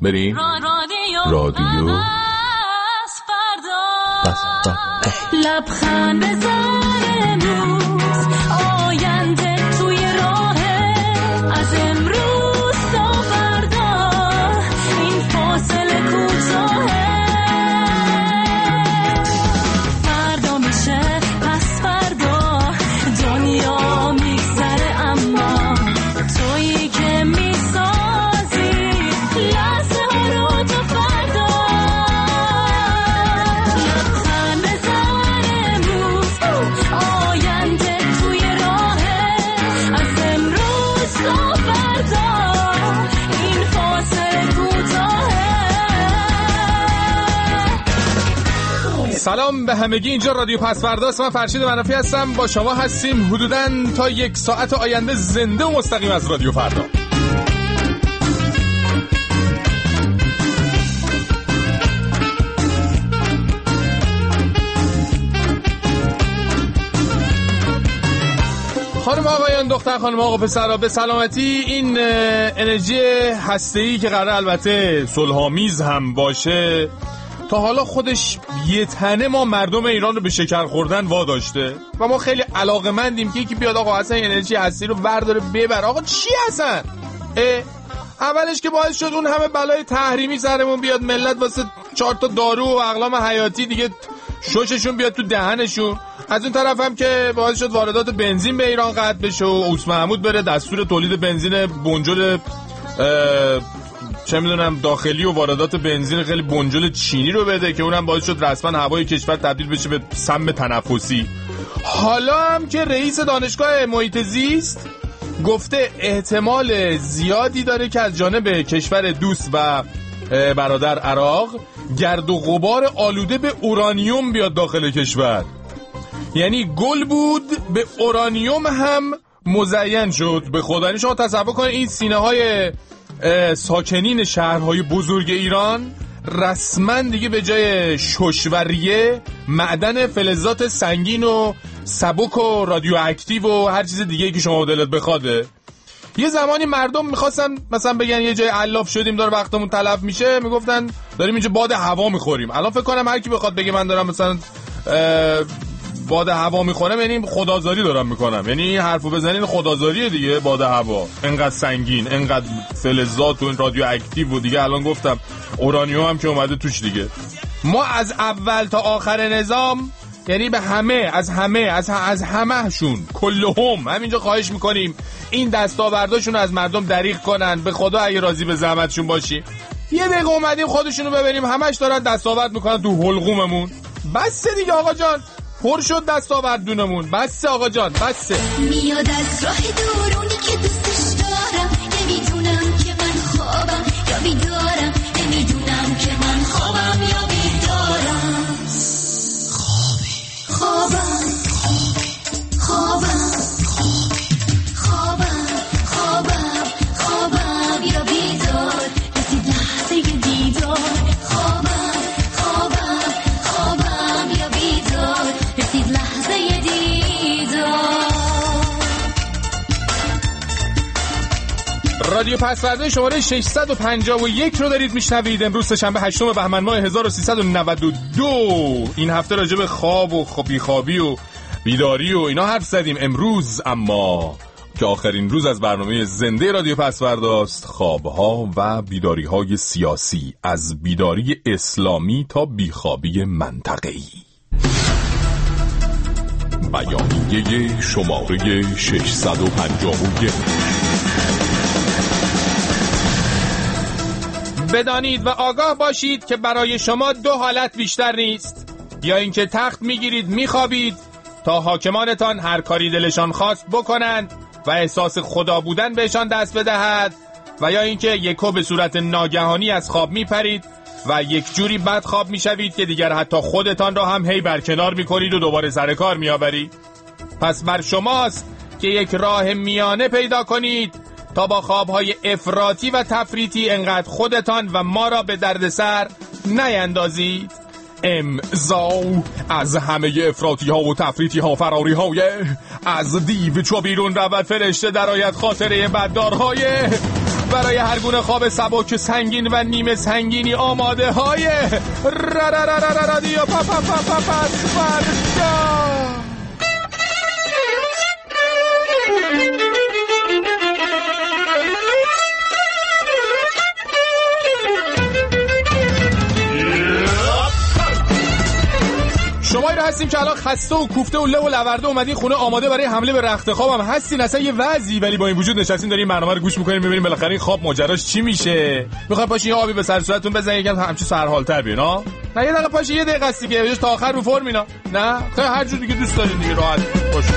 بریم رادیو لبخند بزن امروز آینده توی راهه از امروز تا فردا این فاصله کوتاهه فردا میشه پس فردا دنیا میگذره اما تویی که میسازی لحظه ها رو تا فردا لبخند بزن امروز آینده توی راهه از امروز تا فردا این فاصله کوتاهه. سلام به همگی، اینجا رادیو پسورداست. من فرشید منافی هستم، با شما هستیم حدوداً تا 1 ساعت آینده زنده و مستقیم از رادیو فردا. خانم آقایان، دختر خانم آقا پسرها، به سلامتی. این انرژی هسته‌ای که قراره البته صلح‌آمیز هم باشه، تا حالا خودش یه تنه ما مردم ایران رو به شکر خوردن واداشته و ما خیلی علاقه‌مندیم که یکی بیاد آقا اصلا انرژی هستی رو برداره ببر. آقا چی هستن؟ اولش که باعث شد اون همه بلای تحریمی سرمون بیاد، ملت واسه 4 تا دارو و اقلام حیاتی دیگه شوششون بیاد تو دهنشون. از اون طرف هم که باعث شد واردات بنزین به ایران قطع بشه و اوس محمود بره دستور تولید بنزین بنجل چه میدونم داخلی و واردات بنزین خیلی بنجل چینی رو بده که اونم باعث شد رسما هوای کشور تبدیل بشه به سم تنفسی. حالا هم که رئیس دانشگاه محیط زیست گفته احتمال زیادی داره که از جانب کشور دوست و برادر عراق گرد و غبار آلوده به اورانیوم بیاد داخل کشور. یعنی گل بود به اورانیوم هم مزین شد. به خدا شما تصور کنید این سینه های ساکنین شهرهای بزرگ ایران رسما دیگه به جای ششوریه معدن فلزات سنگین و سبک و رادیواکتیو و هر چیز دیگه که شما دلت بخواده. یه زمانی مردم میخواستن مثلا بگن یه جای علاف شدیم داره وقتمون تلف میشه، میگفتن داریم اینجا باد هوا میخوریم. الان فکر کنم هر کی بخواد بگه من دارم مثلا باد هوا میخورم یعنی خدازاری دارم میکنم، یعنی این حرفو بزنین خدازاریه دیگه. باد هوا انقدر سنگین، انقدر فلزات و این رادیواکتیو و دیگه الان گفتم اورانیوم هم که اومده توش دیگه. ما از اول تا آخر نظام یعنی به همه از همهشون کلهم همینجا خواهش میکنیم این دستاورداشون از مردم دریغ کنن. به خدا اگه راضی به زحمتشون باشیم. یه دقیقه اومدیم خودشونو ببینیم همش دارن دستاورد میکنن تو حلقوممون. بس دیگه آقا جان، پر شد دستاوردونمون. بس آقا جان، بس. میاد از راه دورونی که دوستش دارم، نمیدونم که من خوابم یا بیدارم، نمیدونم که من خوابم یا بیدارم. خوابم یا بیدار، رسید لحظه دیدار. خوابم یا بیدار، رسید لحظه دیدار. رادیو پسورده شماره 651 رو دارید میشنوید. امروز شنبه 8 بهمن ماه 1392. این هفته راجع به خواب و بیخوابی و بیداری و اینا حرف زدیم امروز، اما که آخرین روز از برنامه زنده رادیو پسورداست، خوابها و بیداری‌های سیاسی، از بیداری اسلامی تا بیخوابی منطقه‌ای. بیانیه شماره 651. بدانید و آگاه باشید که برای شما 2 حالت بیشتر نیست، یا اینکه تخت میگیرید میخوابید تا حاکمانتان هر کاری دلشان خواست بکنند و احساس خدا بودن بهشان دست بدهد، و یا اینکه یکو به صورت ناگهانی از خواب میپرید و یک جوری بد خواب میشوید که دیگر حتی خودتان را هم هی برکنار میکنید و دوباره سر کار میآورید. پس بر شماست که یک راه میانه پیدا کنید تا با خوابهای افراطی و تفریطی انقدر خودتان و ما را به دردسر نیندازید. امضا از همه افراطی ها و تفریطی ها فراری های از دیو چو بیرون رود فرشته در آید خاطره بددارهای برای هر گونه خواب سبک سنگین و نیمه سنگینی آماده های رادیو شمایی رو هستیم که الان خسته و کوفته و له و لورده اومدین خونه آماده برای حمله به رخت خوابم هستین. اصلا یه وضعی، ولی با این وجود نشستین دارین برنامه رو گوش میکنین میبینین بالاخره این خواب ماجراش چی میشه. میخوام پاشین یه آبی به سر صورتتون بزنین یکم همچین سرحال‌تر بیان ها. نه یه دقیقه پاشین، یه دقیقه است دیگه تا آخر رو فرم اینا. نه خیلی هر جور دیگه دوست دارین دیگه راحت باشین.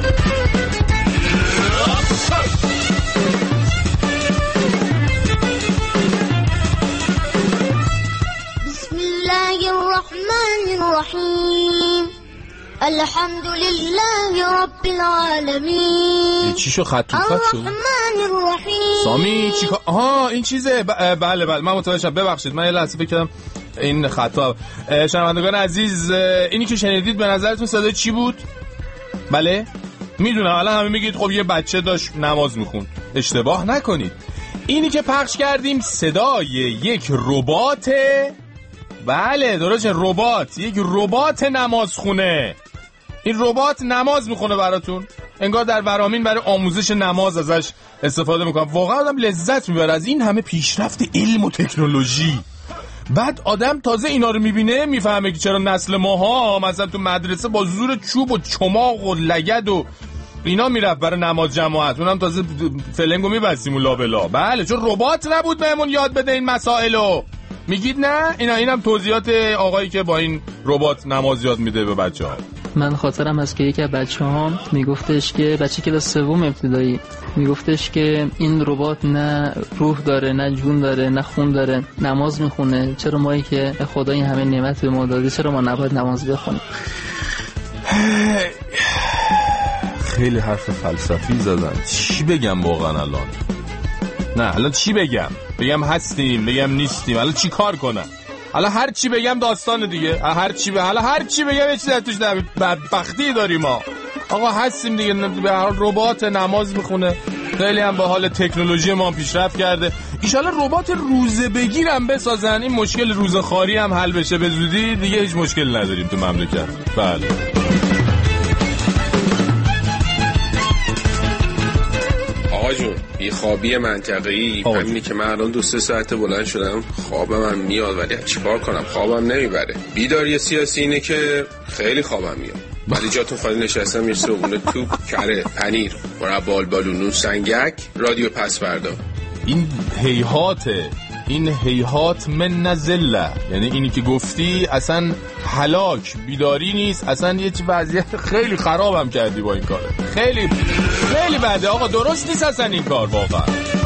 الرحیم الحمد لله رب العالمین. چی شو خط تو خط شد؟ الرحمن الرحیم. سامی چی آها این چیزه. بله من متوجه شدم، ببخشید من یه لحظه فکر کردم این خطا. شنوندگان عزیز اینی که شنیدید به نظرتون صدای چی بود؟ بله میدونم الان همه میگید خب یه بچه داشت نماز میخوند. اشتباه نکنید، اینی که پخش کردیم صدای یک رباته. بله درسته، ربات، یک ربات نمازخونه. این ربات نماز میخونه براتون، انگار در برامین برای آموزش نماز ازش استفاده میکنم. واقعا آدم لذت میبره از این همه پیشرفت علم و تکنولوژی. بعد آدم تازه اینا رو میبینه میفهمه که چرا نسل ماها مثلا تو مدرسه با زور چوب و چماق و لگد و اینا میرفت برای نماز جماعت، اونم تازه فلنگو میبستیم و لابلا. بله چون ربات نبود بهمون یاد بده این مسائلو. میگید نه؟ اینم توضیحات آقایی که با این ربات نماز یاد میده به بچه‌ها. من خاطرم هست که یکی از بچه‌هام میگفتش که بچه کلاس سوم ابتدایی میگفتش که این ربات نه روح داره نه جون داره نه خون داره، نماز میخونه. چرا مایی که خدا این همه نعمت به ما داده چرا ما نباید نماز بخونیم؟ خیلی حرف فلسفی زدن. چی بگم واقعا الان؟ نه الان چی بگم هستیم بگم نیستیم، الان چی کار کنم؟ الان هر چی بگم داستان دیگه. هر چی بگم یه چیزی توش بدبختی داریم ما. آقا هستیم دیگه، به هر حال ربات نماز میخونه. خیلی هم با حال تکنولوژی ما پیشرفت کرده. ان شاءالله ربات روزه بگیرم بسازن، این مشکل روزخواری هم حل بشه به زودی دیگه، هیچ مشکل نداریم تو مملکت. بله آقا جون بیخوابی منطقه‌ای همینی که من الان 2-3 ساعت بلند شدم خوابم هم میاد ولی چیکار کنم خوابم نمیبره. بیداری سیاسی اینه که خیلی خوابم میاد ولی جاتون خالی نشستم یه صبحونه توپ کره پنیر مربى بالونون سنگک رادیو پس فردا. این هیهات من نزله، یعنی اینی که گفتی اصلا هلاک بیداری نیست، اصلا یه وضعیت خیلی خرابم کردی با این کاره. خیلی خیلی بده آقا، درست نیست اصلا این کار واقعا.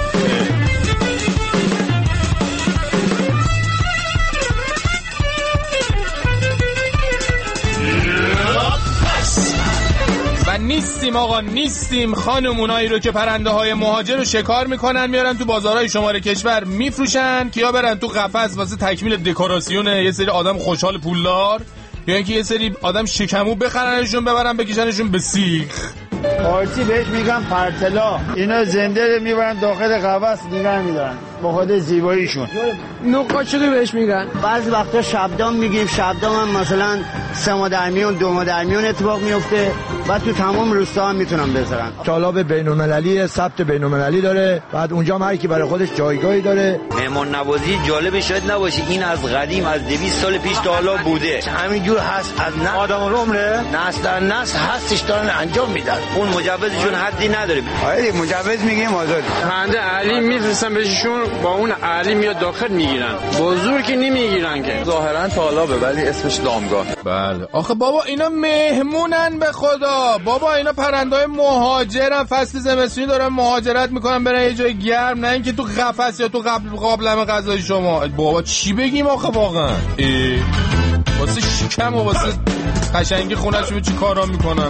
و نیستیم آقا، نیستیم خانمونایی رو که پرنده های مهاجر رو شکار میکنن میارن تو بازارهای شمال کشور میفروشن که یا برن تو قفس واسه تکمیل دکوراسیون یه سری آدم خوشحال پولدار، یا اینکه یه سری آدم شکمو بخرنشون ببرن بکشنشون به سیخ. پارچی بهش میگن پرتلا. اینا زنده میبرن داخل قفس نگه میدارن با خود زیباییشون. نقاشقی بهش میگن. بعضی وقتا شبدام میگیم. شبدام هم مثلا 3 ماه در میون 2 ماه در میون اتفاق میفته و تو تمام روستا هم میتونن بذارن. طالب بین‌المللی ثبت بین‌المللی داره، بعد اونجا هم هر کی برای خودش جایگاهی داره. مهمان نوازی جالب شاید نباشه، این از قدیم از 200 سال پیش تا حالا بوده، همینجور هست. از آدم عمره نسل در نسل هستش دارن انجام میدن. اون مجوزشون حدی نداره. آره مجوز میگیم آزاد. پرنده علی میفرستن بهشون، با اون علی میاد داخل میگیرن، با زور که نمیگیرن که. ظاهرا طالبه ولی اسمش دامگاه. بله آخه بابا اینا مهمونن به خدا. بابا اینا پرنده‌های مهاجرن، فصل زمستونی دارن مهاجرت میکنن برن یه جای گرم، نه اینکه تو قفس یا تو قابلمه غذایی شما. بابا چی بگیم آخه واقعا؟ واسه شکم و واسه قشنگی خونه‌شون چی کارا میکنن؟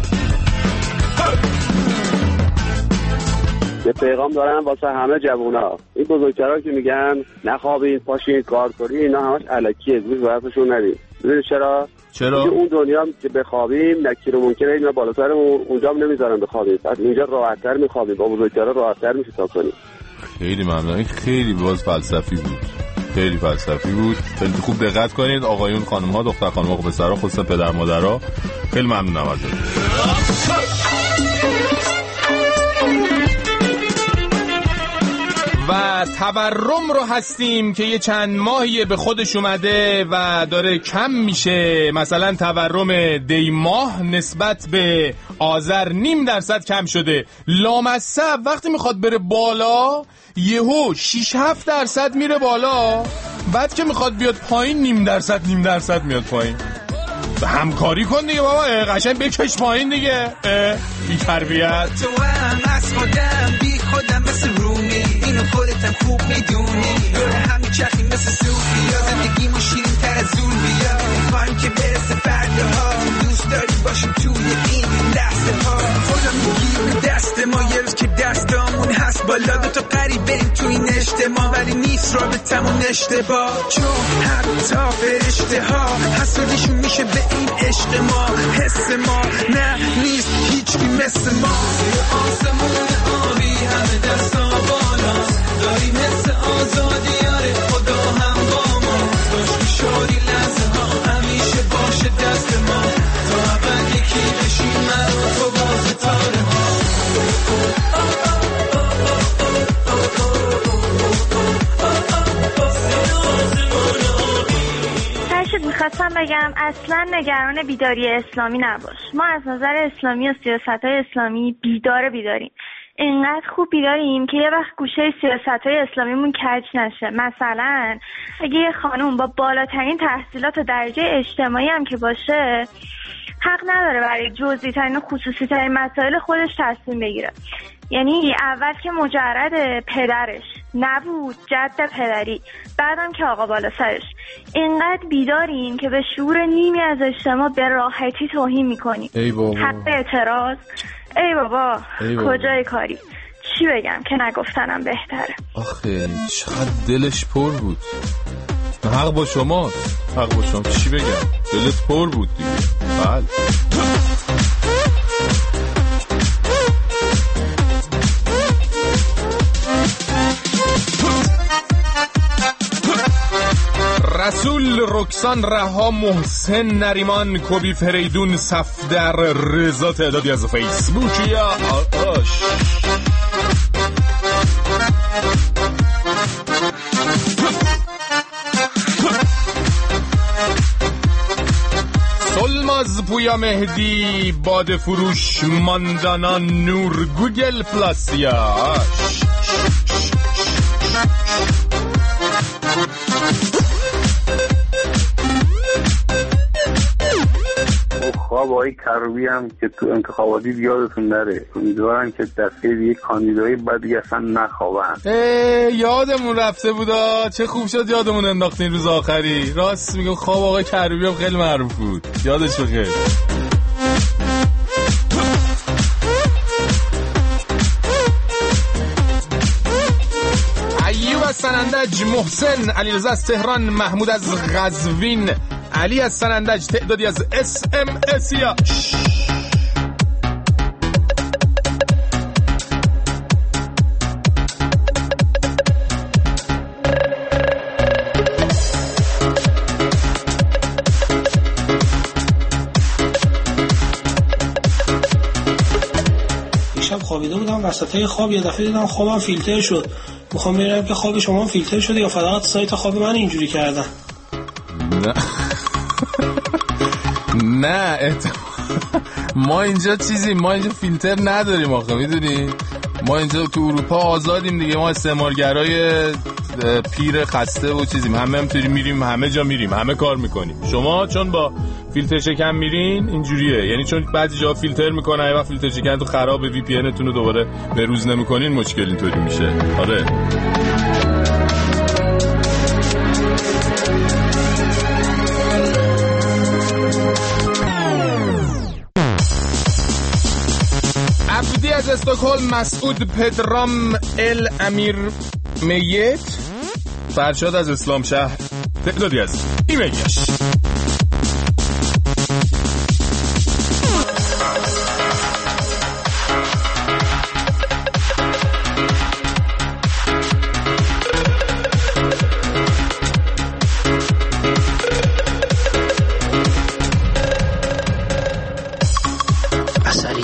یه پیغام دارم واسه همه جوونا. این بزرگترا که میگن نخوابین پاشین کار کنین، اینا همش الکیه، گوش به حرفشون ندید. ببینید چرا اون دنیا که بخوابیم نکیر و منکر اینا بالاترمون، اونجا هم نمیذارن بخوابیم. بعد اینجا راحت‌تر میخوابیم، با بزرگترا راحت‌تر میشه تا کنیم. خیلی ممنون. خیلی باز فلسفی بود، خیلی فلسفی بود. خیلی خوب دقت کنید آقایون، خانم‌ها، دختر خانم‌ها، پسرها، خصوصا پدر مادرها. خیلی ممنونم ازتون. و تورم رو هستیم که یه چند ماهیه به خودش اومده و داره کم میشه. مثلا تورم دی ماه نسبت به آذر 0.5% کم شده. لامصب وقتی میخواد بره بالا یهو 6-7% میره بالا، بعد که میخواد بیاد پایین 0.5% میاد پایین. همکاری کن دیگه بابا، قشنگ بکش پایین دیگه. بی تربیت. تو هم از خودم بی خودم مثل رومی، اینو خودتم خوب میدونی، دوره همی چرخیم مثل صوفیا، زندگیمو شیرین تر از اون بیا، میخوایم که برسه فردا ها، دوست داری باشیم توی این لحظه ها، خودم میگیم دست ما، یه روز که دستامون هست بالا، دوتا قریب بریم تو این اجتماع، ولی نیست رابطمون اشتباه، چون حتی فرشته ها حسودیشون میشه به این عشق ما، حس ما نه نیست هیچی مثل ما، آسمون آبی همه دستا بالا، داری مثل آزادی یاره خدا هم با ما، داشتی شادی لحظه ها همیشه باشه دست ما، تا اول یکی بشیم من و تو با ستاره ها. میخواستم بگم اصلا نگران بیداری اسلامی نباش. ما از نظر اسلامی و سیاست‌های اسلامی بیداریم. اینقدر خوب بیداریم که یه وقت گوشه سیاست‌های اسلامیمون کج نشه. مثلا اگه یه خانوم با بالاترین تحصیلات و درجه اجتماعی هم که باشه، حق نداره برای جزئی ترین و خصوصی ترین مسائل خودش تصمیم بگیره. یعنی اول که مجرد پدرش نبود، جد پدری، بعدم که آقا بالا سرش. اینقدر بیداریم که به شعور نیمی از اجتماع به راحتی توهین میکنیم. حق اعتراض ای بابا کجای کاری، چی بگم که نگفتنم بهتره. آخه چقدر دلش پر بود. حق با شما، چی بگم، دلت پر بود دیگه. بله رسول، رکسان، رها، محسن، نریمان، کوبی، فریدون، صفدر، رضا، تعدادی از فیسبوک یا آش. سلماز، پویا، مهدی، باد فروش، ماندانا، نور، گوگل پلاس یا آش. خواب آقای کروبی هم که تو انتخاباتی یادتون نره، امیدوارم که دفعه دیگه کاندیدای بعد دیگه اصلا نخوابن. یادمون رفته بودا، چه خوب شد یادمون انداختین روز آخری. راست میگم، خواب آقای کروبی هم خیلی معروف بود، یادش بخیر. ایوب از سنندج، محسن، علیرضا از تهران، محمود از قزوین، علی از سنندج، تعدادی از SMS یا دیشب خوابیده بودم، وسطای خواب یه دفعه دیدم خوابم فیلتر شد. میخوام ببینم که خواب شما فیلتر شده یا فقط سایت خواب من اینجوری کردن. نه ما اینجا فیلتر نداریم آخه، میدونی ما اینجا تو اروپا آزادیم دیگه، ما استعمارگرای پیر خسته و چیزیم، همه همطوری میریم همه جا میریم، همه کار میکنیم. شما چون با فیلتر شکن میرین اینجوریه، یعنی چون بعضی جا فیلتر میکنن و فیلتر شکن تو خراب، وی پی ان تون رو دوباره به روز نمیکنین، مشکل اینطوری میشه. آره عبدی از استکهلم، مسعود، پدرام، ال امیر میت، فرشاد از اسلام شهر، تعدادی از ایمیلش.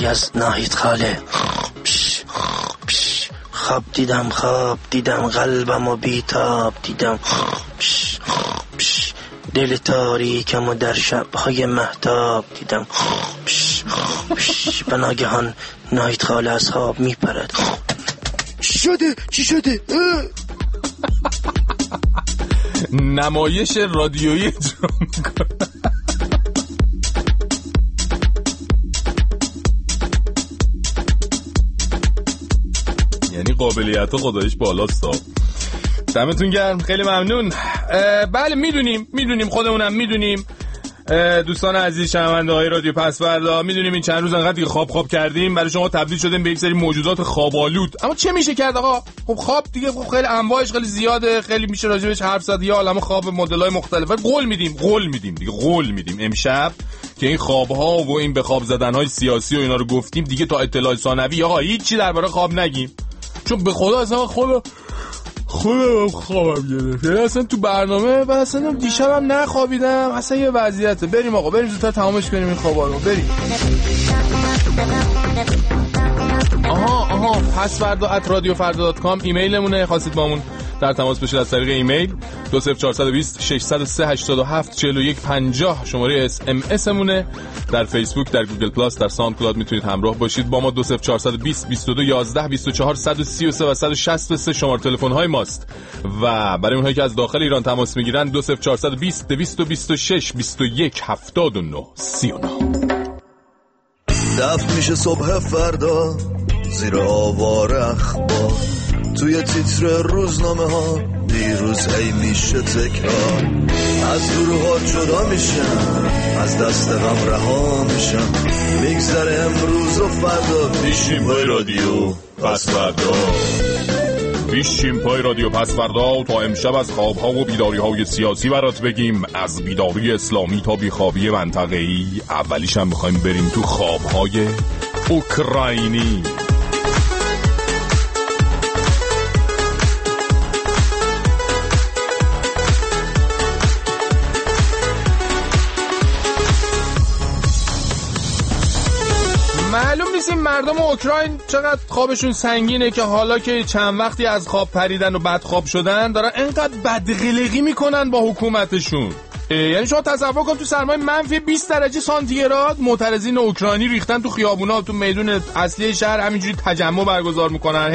از ناهید خاله. خواب دیدم قلبم و بیتاب دیدم. دل تاریکم و در شبهای مهتاب دیدم. به ناگهان ناهید خاله از خواب میپرد. چی شده؟ نمایش رادیویی اجرا میکنه. یعنی قابلیت خدایش بالاست. دمتون گرم، خیلی ممنون. بله میدونیم خودمونم میدونیم، دوستان عزیز شنونده های رادیو پسوردا میدونیم این چند روز انقدر دیگه خواب کردیم، برای شما تبدیل شدیم به یک سری موجودات خواب‌آلود. اما چه میشه کرد آقا؟ خب خواب دیگه خیلی انواعش خیلی زیاده، خیلی میشه راجبش حرف زد، یا عالمه خواب مدل‌های مختلفه. قول میدیم امشب که این خواب‌ها و این به خواب زدن‌های سیاسی و اینا رو گفتیم دیگه تا اطلاع ثانوی آقا هیچ چی درباره خواب نگیم، چون به خدا اصلا خودم خوابم گرفت. اصلا تو برنامه و اصلا دیشبم نخوابیدم، اصلا یه وضعیته. بریم آقا، بریم زودتر تمامش کنیم این خوابا رو. بریم. آها passwardo@radiofarda.com ایمیلمونه، خواستید با همون در تماس بشید از طریق ایمیل 20420 603 87 41 50 شماره SMS مونه. در فیسبوک، در گوگل پلاس، در ساوند کلاود میتونید همراه باشید با ما. 20420 22 11 24 133 و 163 شماره تلفن های ماست. و برای اونهایی که از داخل ایران تماس میگیرن 20420 226 21 79 39. دفع میشه صبح فردا زیر آوار اخبار، توی تیتر روزنامه ها دیروز هی میشه تکرار. از گروهات جدا میشن، از دست غم رها میشن، میگذره امروز و فردا. پیشیم پای رادیو پسوردا، پیشیم پای رادیو پسوردا تا امشب از خوابها و بیداریهای سیاسی برات بگیم، از بیداری اسلامی تا بیخوابی منطقه‌ای. اولیش هم میخوایم بریم تو خوابهای اوکراینی. معلوم نیست این مردم اوکراین چقدر خوابشون سنگینه که حالا که چند وقتی از خواب پریدن و بدخواب شدن دارن انقدر بدقلقی میکنن با حکومتشون. یعنی شما تصور کن تو سرمای منفی 20 درجه سانتیگراد معترضین اوکراینی ریختن تو خیابونا، تو میدون اصلی شهر همینجوری تجمع برگزار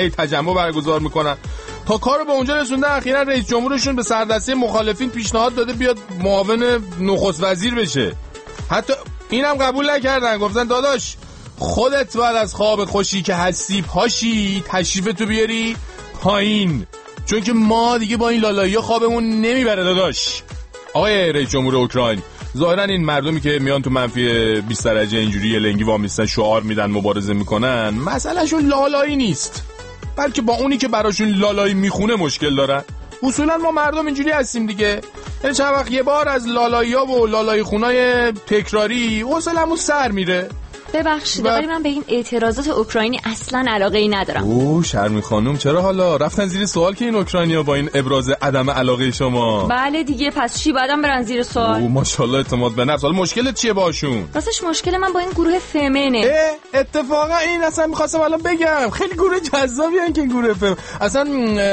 میکنن تا کارو به اونجا رسوندن. اخیراً رئیس جمهورشون به سردسته مخالفین پیشنهاد داده بیاد معاون نخست وزیر بشه. حتی اینم قبول نکردن، گفتن داداش خودت باید از خواب خوشی که هستی پاشی تشریفتو بیاری پایین، چون که ما دیگه با این لالایی‌ها خوابمون نمیبره داداش. آقای رئیس جمهور اوکراین، ظاهرا این مردمی که میان تو منفی 20 درجه اینجوری لنگی وامیستن شعار میدن مبارزه میکنن، مسئلهشون لالایی نیست، بلکه با اونی که براشون لالایی میخونه مشکل دارن. اصولا ما مردم اینجوری هستیم دیگه، یعنی چند وقت یه بار از لالایی‌ها و لالایی خونای تکراری حوصله‌مون سر میره. ببخشید ولی من به این اعتراضات اوکراینی اصلا علاقه‌ای ندارم. شرمی خانم چرا حالا رفتن زیر سوال که این اوکراینیا با این ابراز عدم علاقه شما؟ بله دیگه، پس چی بعدم برن زیر سوال؟ ماشاءالله اعتماد به نفس. حالا مشکلت چیه باشون؟ راستش مشکل من با این گروه فمنه. اتفاقا این اصلا می‌خواستم الان بگم خیلی گروه جذابیه که گروه فم اصلا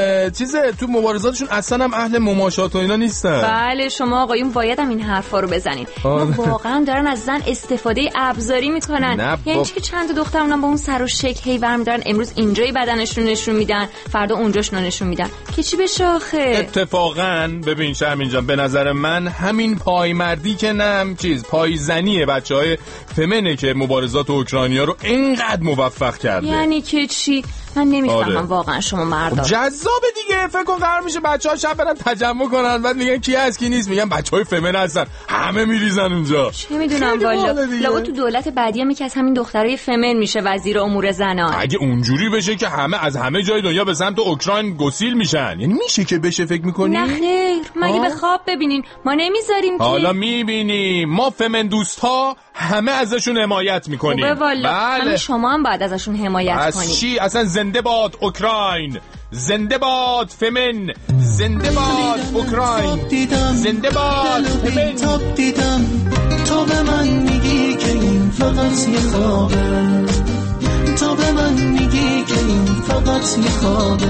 چیزه تو مبارزاتشون اصلا هم اهل مماشات و اینا نیستن. بله شما آقایون باید هم این حرفا رو بزنین. واقعا دارن از زن استفاده ابزاری میکنن. یعنی که چند دختر اونم با اون سر و شکل هی برمی دارن، امروز اینجای بدنشون نشون میدن فردا اونجاشون نشون میدن که چی بشه آخه. اتفاقا ببین شرمین جان، به نظر من همین پایمردی که نم پایزنی بچهای فمنه که مبارزات اوکراینیا رو اینقدر موفق کرده. یعنی که چی؟ من نمیفهمم واقعا شما مردا. جذابه دیگه، فکر کن قرار میشه بچه‌ها شب برن تجمع کنن بعد میگن کی هست کی نیست، میگن بچهای فمن هستن همه میریزن اونجا. چه میدونم والا، لابد تو دولت بعدی هم یکی از همین دخترای فمن میشه وزیر امور زنان. اگه اونجوری بشه که همه از همه جای دنیا به سمت اوکراین گسیل میشن، یعنی میشه که بشه فکر میکنی؟ نه خیر، مگه به خواب ببینین ما نمیذاریم که. حالا میبینیم ما فمن دوستا همه ازشون حمایت میکنیم. بله همین شما هم باید ازشون حمایت کنید. چی اصلا زنده باد اوکراین، زنده باد فمن، زنده باد اوکراین، زنده باد فمن. تو به من میگی که این فقط یه خوابه، تو به من میگی که این فقط یه خوابه،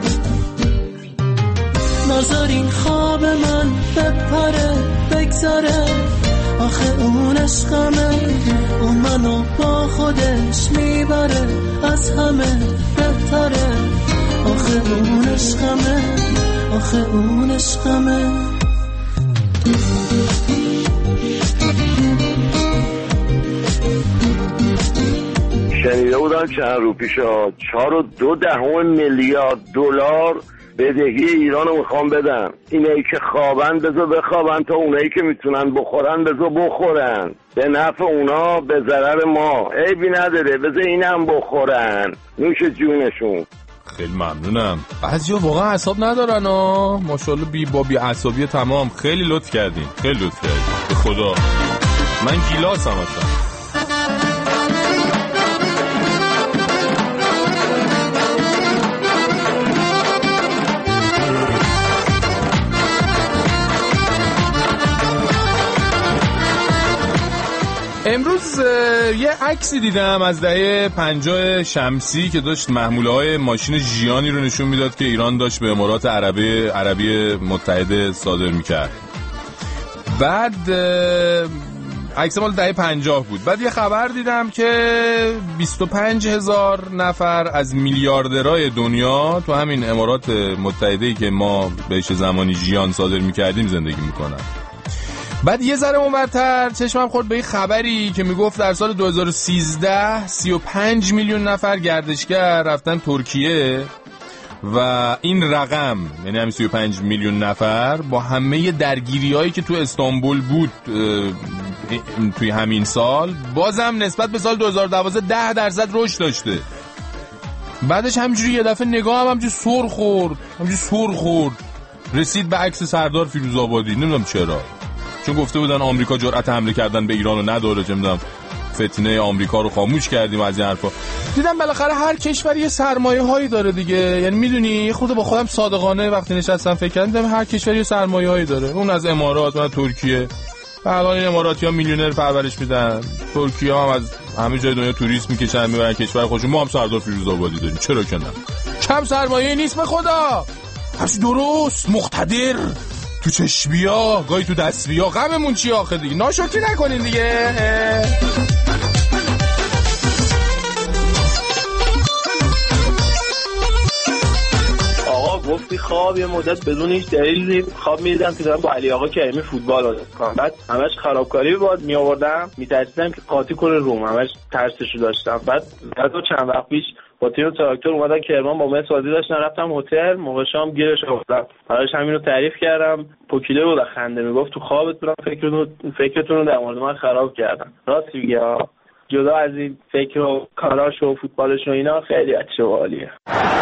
نذار این خواب من بپره بگذاره، آخه اون عشقمه، اون منو با خودش میبره، از همه بهتره، آخه اون عشقمه، آخه اون عشقمه. شنیده بودم چند رو پیشا 4.2 میلیارد دلار بدهی ایرانو میخوام بدن. اینایی که خوابن بذار بخوابن، تا اونایی که میتونن بخورن بذار بخورن، به نفع اونا به ضرر ما، عیبی نداره، بذار اینم بخورن، نوش جونشون. خیلی ممنونم. بعضیا واقعا اعصاب ندارن ماشاءالله، بی اعصابی تمام. خیلی لطف کردین، خیلی لطف کردین، به خدا من گیلاسم اصلا. امروز یه عکسی دیدم از دهه 50 شمسی که داشت محموله‌های ماشین ژیانی رو نشون میداد که ایران داشت به امارات عربی متحده صادر میکرد. بعد عکس مال دهه 50 بود. بعد یه خبر دیدم که 25,000 نفر از میلیاردرهای دنیا تو همین امارات متحده‌ای که ما بهش زمانی ژیان صادر میکردیم زندگی میکنن. بعد یه ذره اونورتر چشمم خورد به این خبری که میگفت در سال 2013 35 میلیون نفر گردشگر رفتن ترکیه و این رقم، یعنی همین 35 میلیون نفر با همه درگیری‌هایی که تو استانبول بود توی همین سال، بازم نسبت به سال 2012 10% رشد داشته. بعدش همینجوری یه دفعه نگاه همینجوری سر خورد رسید به عکس سردار فیروزآبادی. نمیدونم چرا، چون گفته بودن آمریکا جرأت حمله کردن به ایران رو نداره، چه میدونم فتنه آمریکا رو خاموش کردیم از این حرفا. دیدم بالاخره هر کشوری یه سرمایه‌هایی داره دیگه. یعنی میدونی یه خورده با خودم صادقانه وقتی نشستم فکر کردم هر کشوری یه سرمایه‌هایی داره. اون از امارات و ترکیه، الان این اماراتی‌ها میلیونر پرورش میدن، ترکیه‌ها هم از همه جای دنیا توریست میکشن میبرن کشور خودشون. ما هم سردار فیروزآبادی داریم، چرا که نه؟ کم سرمایه نیست به خدا. هرچی درست مقتدر تو چشمیا، گاهی تو دستیا، غممون چی آخه دیگه؟ ناشکری نکنین دیگه. آقا گفتی خواب یه مدت بدون هیچ دلیلی خواب میدیدم که دارم با علی آقا کریمی فوتبال بازی می‌کنم، بعد همش خرابکاری بود می آوردم، میترسیدم که قاطی کنه روم، همش ترسشو داشتم. بعد چند وقت پیش با تیم تراکتور اومدن کرمان با من سازی داشتن، رفتم هتل، موقع شام گیرش افتادم. براش همین رو تعریف کردم، پوکیده بود خنده، میگفت تو خوابت بودم فکرتون رو در مورد من خراب کردم. راست میگه، جدا از این فکر و کاراش و فوتبالش و اینا خیلی بچه عالیه.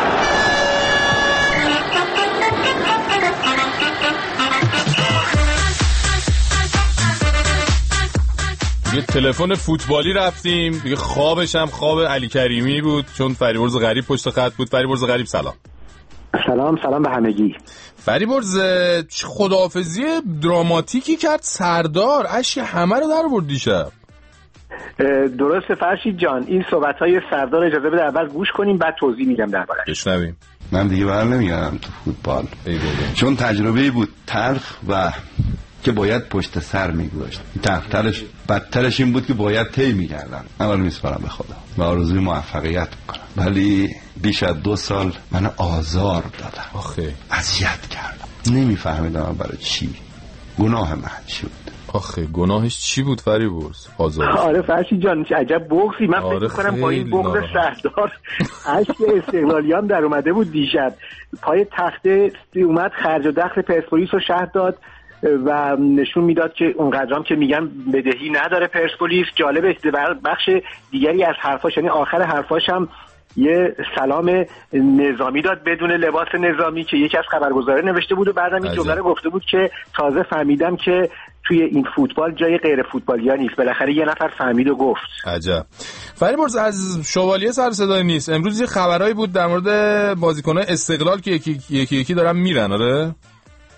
یه تلفن فوتبالی رفتیم دیگه، خوابش هم خواب علی کریمی بود چون فریبرز غریب پشت خط بود. فریبرز غریب سلام. سلام به همگی. فریبرز خداحافظی دراماتیکی کرد سردار، اشک همه رو در آورد دیشب. درسته فرشید جان، این صحبت‌های سردار اجازه بده اول گوش کنیم بعد توضیح میدم دربارش. بشنویم. من دیگه بر نمیگردم تو فوتبال چون تجربه‌ای بود تلخ و که باید پشت سر میگذاشت. تلخترش بدترش این بود که باید طی میکردم. اول میسپارم به خدا و آرزوی موفقیت میکنم، ولی بیش از 2 سال من آزار دادم، آخه اذیت کردم، نمیفهمیدم برای چی، گناه من چی بود. آخه گناهش چی بود فریبرز؟ آزار. آره فرشید جان عجب بغضی. من فکر کنم با این بغض سردار اشک استقلالیان در اومده بود دیشب. پای تخته اومد خرج و دخل پرسپولیس رو شهر داد و نشون میداد که اونقدرام که میگن بدهی نداره پرسپولیس. جالبه بخش دیگری از حرفاش، یعنی آخر حرفاش هم یه سلام نظامی داد بدون لباس نظامی که یکی از خبرگزارا نوشته بود و بعدم این جمله رو گفته بود که تازه فهمیدم که توی این فوتبال جای غیر فوتبالیا نیست. بالاخره یه نفر فهمید و گفت. عجب. فریبرز از شوالیه سر صدای نیست. امروز یه خبرایی بود در مورد بازیکن‌های استقلال که یکی دارن میرن. آره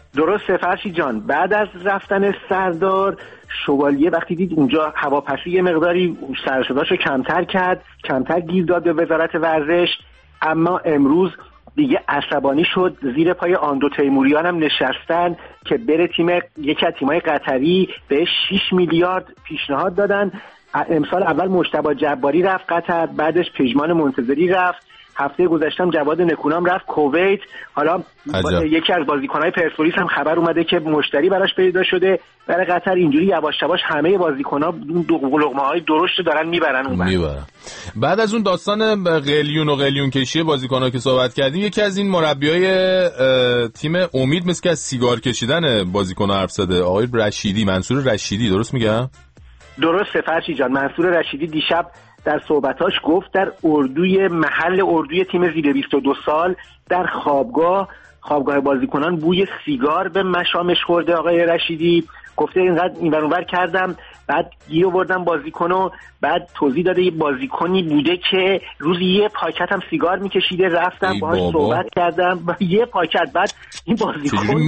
درسته فرشی جان. بعد از رفتن سردار، شوالیه وقتی دید اونجا هواپسی یه مقداری سرشداشو کمتر گیر داد به وزارت ورزش، اما امروز دیگه عصبانی شد. زیر پای آندو تیموریان هم نشستن که بره یکی از تیمای قطری به 6 میلیارد پیشنهاد دادن. امسال اول مجتبی جباری رفت قطر، بعدش پژمان منتظری رفت، هفته گذشتم جواد نکونام رفت کویت. حالا یکی از بازیکن‌های پرسپولیس هم خبر اومده که مشتری براش پیدا شده برای قطر. اینجوری یواش یواش همه بازیکن‌ها لقمه‌های درشت دارن میبرن اون. بعد از اون داستان قلیون کشی بازیکن‌ها که صحبت کردیم، یکی از این مربیای تیم امید مثل که از سیگار کشیدن بازیکن‌ها حرف زده، آقای رشیدی، منصور رشیدی، درست میگم؟ درسته فرشی جان. منصور رشیدی دیشب در صحبتاش گفت در اردوی تیم زیر 22 سال در خوابگاه بازیکنان بوی سیگار به مشامش خورده. آقای رشیدی گفته اینقدر این ور اونور کردم، بعد گیر آوردم بازیکنو، بعد توضیح داده یه بازیکنی بوده که روزی یه پاکت هم سیگار میکشیده، رفتم باهاش صحبت کردم یه پاکت، بعد این بازیکن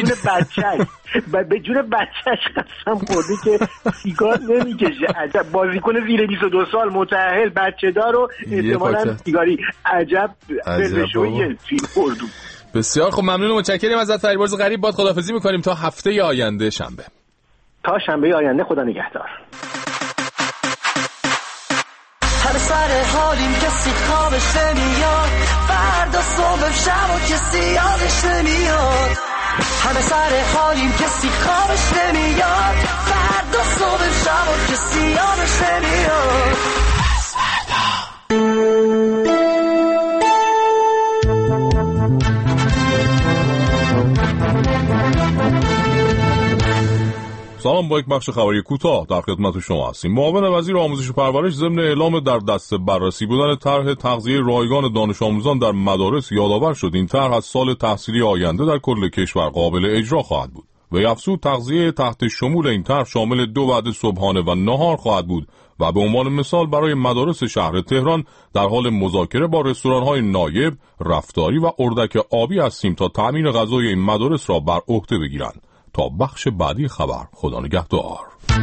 به جون بچهش قسم خورده که سیگار نمیکشه. عجب بازیکن زیر 22 سال متأهل بچه دار و احتمالاً سیگاری. عجب بلشویه فیلم اردو. بسیار خب، ممنون و متشکرم ازت فریبرز غریب. باد خداحافظی میکنیم تا هفته آینده شنبه. تا شنبه آینده، خدا نگهدار. هر سر حالیم کسی خوابش نمیاد، فردا صبح شب و کسی یادش نمیاد. همه سر حالیم کسی خوابش نمیاد، فردا صبح شب و کسی یادش نمیاد. سلام، با یک بخش خبری کوتاه در خدمت شما هستیم. معاون وزیر آموزش و پرورش ضمن اعلام در دست بررسی بودن طرح تغذیه رایگان دانش آموزان در مدارس یادآور شد این طرح از سال تحصیلی آینده در کل کشور قابل اجرا خواهد بود. و افزود تغذیه تحت شمول این طرح شامل 2 وعده صبحانه و نهار خواهد بود و به عنوان مثال برای مدارس شهر تهران در حال مذاکره با رستوران‌های نایب، رفتاری و اردک آبی هستیم تا تأمین غذای این مدارس را بر عهده بگیرند. تا بخش بعدی خبر، خدا نگهدار.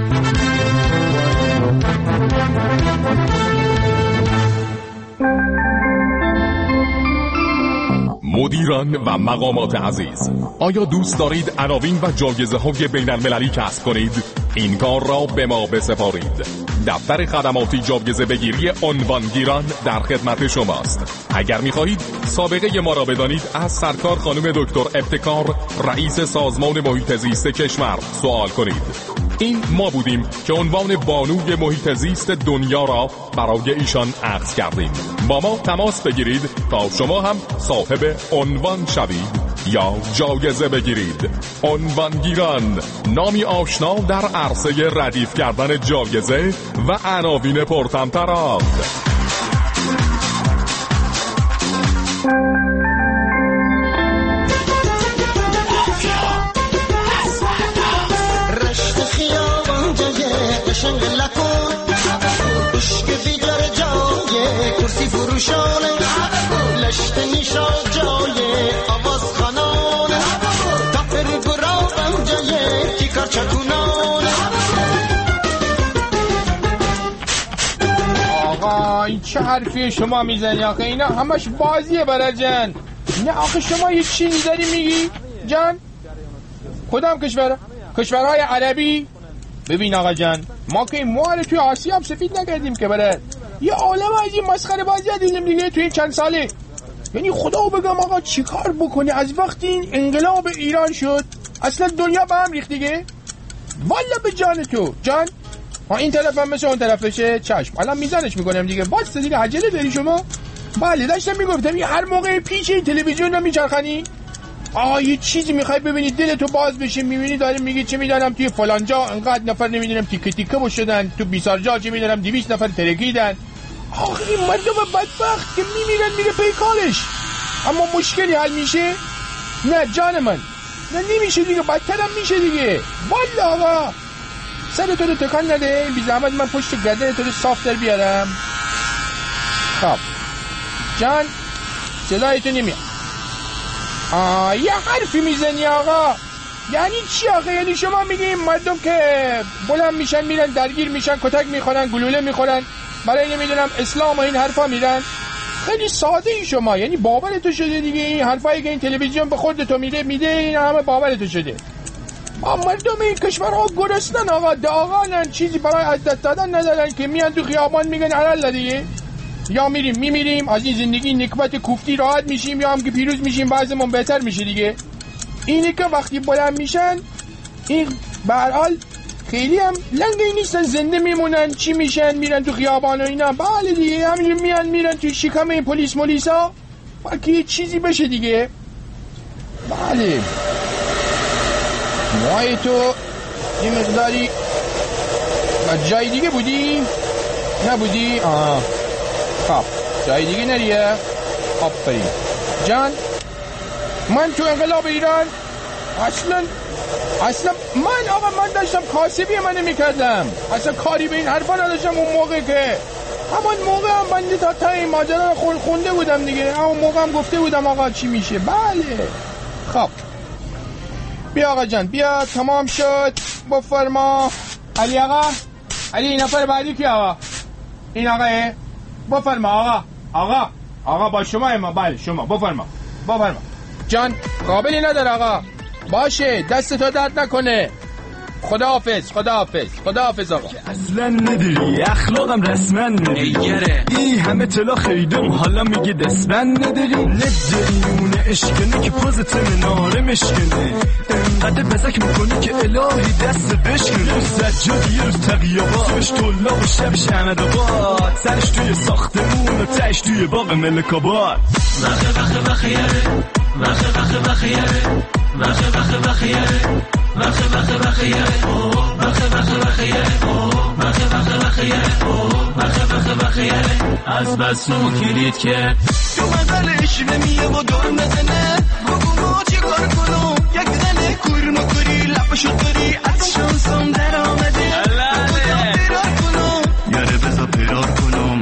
مدیران و مقامات عزیز، آیا دوست دارید عناوین و جایزه‌های بین‌المللی کسب کنید؟ این کار را به ما بسپارید. دفتر خدماتی جایزه بگیری عنوانگیران در خدمت شماست. اگر می‌خواهید سابقه ما را بدانید، از سرکار خانم دکتر ابتکار، رئیس سازمان محیط زیست کشور سوال کنید. این ما بودیم که عنوان بانوی محیط زیست دنیا را برای ایشان اخذ کردیم. با ما تماس بگیرید تا شما هم صاحب عنوان شوید یا جایزه بگیرید. عنوانگیران، نامی آشنا در عرصه ردیف کردن جایزه و عناوین پرطمطراق. کرسی فروشانه لشت نیشا جای آواز خانانه تفر گرابم جای تیکار چکونانه. آقا این چه حرفی شما میزنی آخه؟ اینا همش بازیه برای جان. نه آخه شما یه چی داری میگی جان؟ کدام کشورهای عربی؟ ببین آقا جان، ما که این موال توی آسیا هم سفید نکردیم که برای یه عالم از این مسخره بازی دیدیم دیگه توی چند ساله. یعنی خدا بگم آقا چی کار بکنی از وقتی این انقلاب ایران شد اصلا دنیا به هم ریخت دیگه. والا به جان تو جان، این طرف هم مثل اون طرف بشه. چشم الان میزنش میکنم دیگه. واسه دیگه عجله داری شما؟ بله داشتم میگفتم هر موقع پیش تلویزیون رو میچرخنی یه چیزی میخوای ببینی دلتو باز بشه، میبینی داره میگه چه میدونم توی فلان جا انقدر نفر نمیدونم تیکه تیکه شدن، تو 20 جا چه میدونم 200 نفر ترکیدن. این مردم بدبخت که میمیرن میره پی کارش. اما مشکلی حل میشه؟ نه جان من، نه نمیشه دیگه، بدترم میشه دیگه. والا آقا سر تو رو تکان نده، بی زحمت من پشت گردن تو رو صاف در بیارم. خب جان صدای تو نمیاد. یه حرفی میزنی آقا، یعنی چی آخه؟ یعنی شما میگیم مردم که بلند میشن میرن درگیر میشن، کتک میخورن، گلوله میخورن، برای نمیدونم اسلام و این حرفا میرن؟ خیلی ساده ای شما، یعنی باورتو شده دیگه. این حرفایی که این تلویزیون به خودتو میده این همه باورتو شده. مردم این کشورها گرسنن آقا، داغانن، چیزی برای از دست دادن ندارن که میان تو خیابان میگن حلال دیگه. یا میریم از این زندگی نکبت کوفتی راحت میشیم، یا هم که پیروز میشیم وضعمون بهتر میشه دیگه. اینی که وقتی بلند میشن این به هر حال خیلی هم لنگی نیستن، زنده میمونن، چی میشن؟ میرن تو خیابان و اینا. بله دیگه، همین میرن تو شکم این پلیسا که یه چیزی بشه دیگه. بله مای تو یه مقداری جای دیگه بودی؟ نبودی؟ خب جای دیگه نریه؟ آفرین جان. من تو انقلاب ایران اصلا من داشتم کاسبی منو میکردم، اصلا کاری به این حرفا نداشتم اون موقع. که همون موقع هم بنده تا این ماجرا رو خونده بودم دیگه. همون موقع هم گفته بودم آقا چی میشه. بله خب بیا آقا جان، بیا تمام شد. بفرما علی آقا. علی این نفر بعدی کی آقا؟ این آقاه. بفرما آقا با شما. ما بله شما بفرما جان. قابلی نداره آقا. باشه دستتو درد نکنه. خداحافظ آقا. اصلا نداری اخلاقم رسما نگره، این همه طلا خریدم حالا میگه دستبند نداری اون عشقنه که پوزت مناره مشکنه، انقدر بزک میکنی که الهی دست بشکنه. سجادی یه روز تقیابات، صبحش طلاب و شبش احمدآباد، سرش توی ساختمون و تش توی باغ ملک‌آباد. از بس رو کلید که تو مدلش نمیه و دور نزنه، بگو چی کار کنم؟ یک دنه کورمو کری لپشو داری، از شانسم در آمده بگو پیرار کنم، یاره بزا پیرار کنم.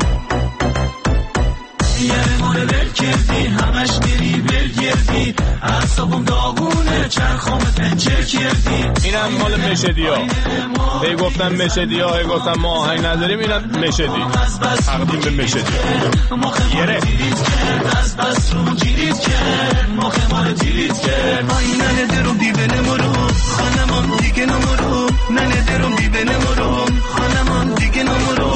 یاره ماره بل کردی همش میری بلگردی، اعصابم داغونه چرخام پنچر کردی. اینم مال مشدی ها. هی گفتم مشدی ها، هی گفتم ما آهنگ نداریم، اینم مشدی تقدیم به مشدی یره. از بس رو جیرید کرد مخه ما رو جیرید کرد، ننه درم دیبنه مرو خانمان دیگه نمرو، ننه درم دیبنه مرو خانمان دیگه نمرو.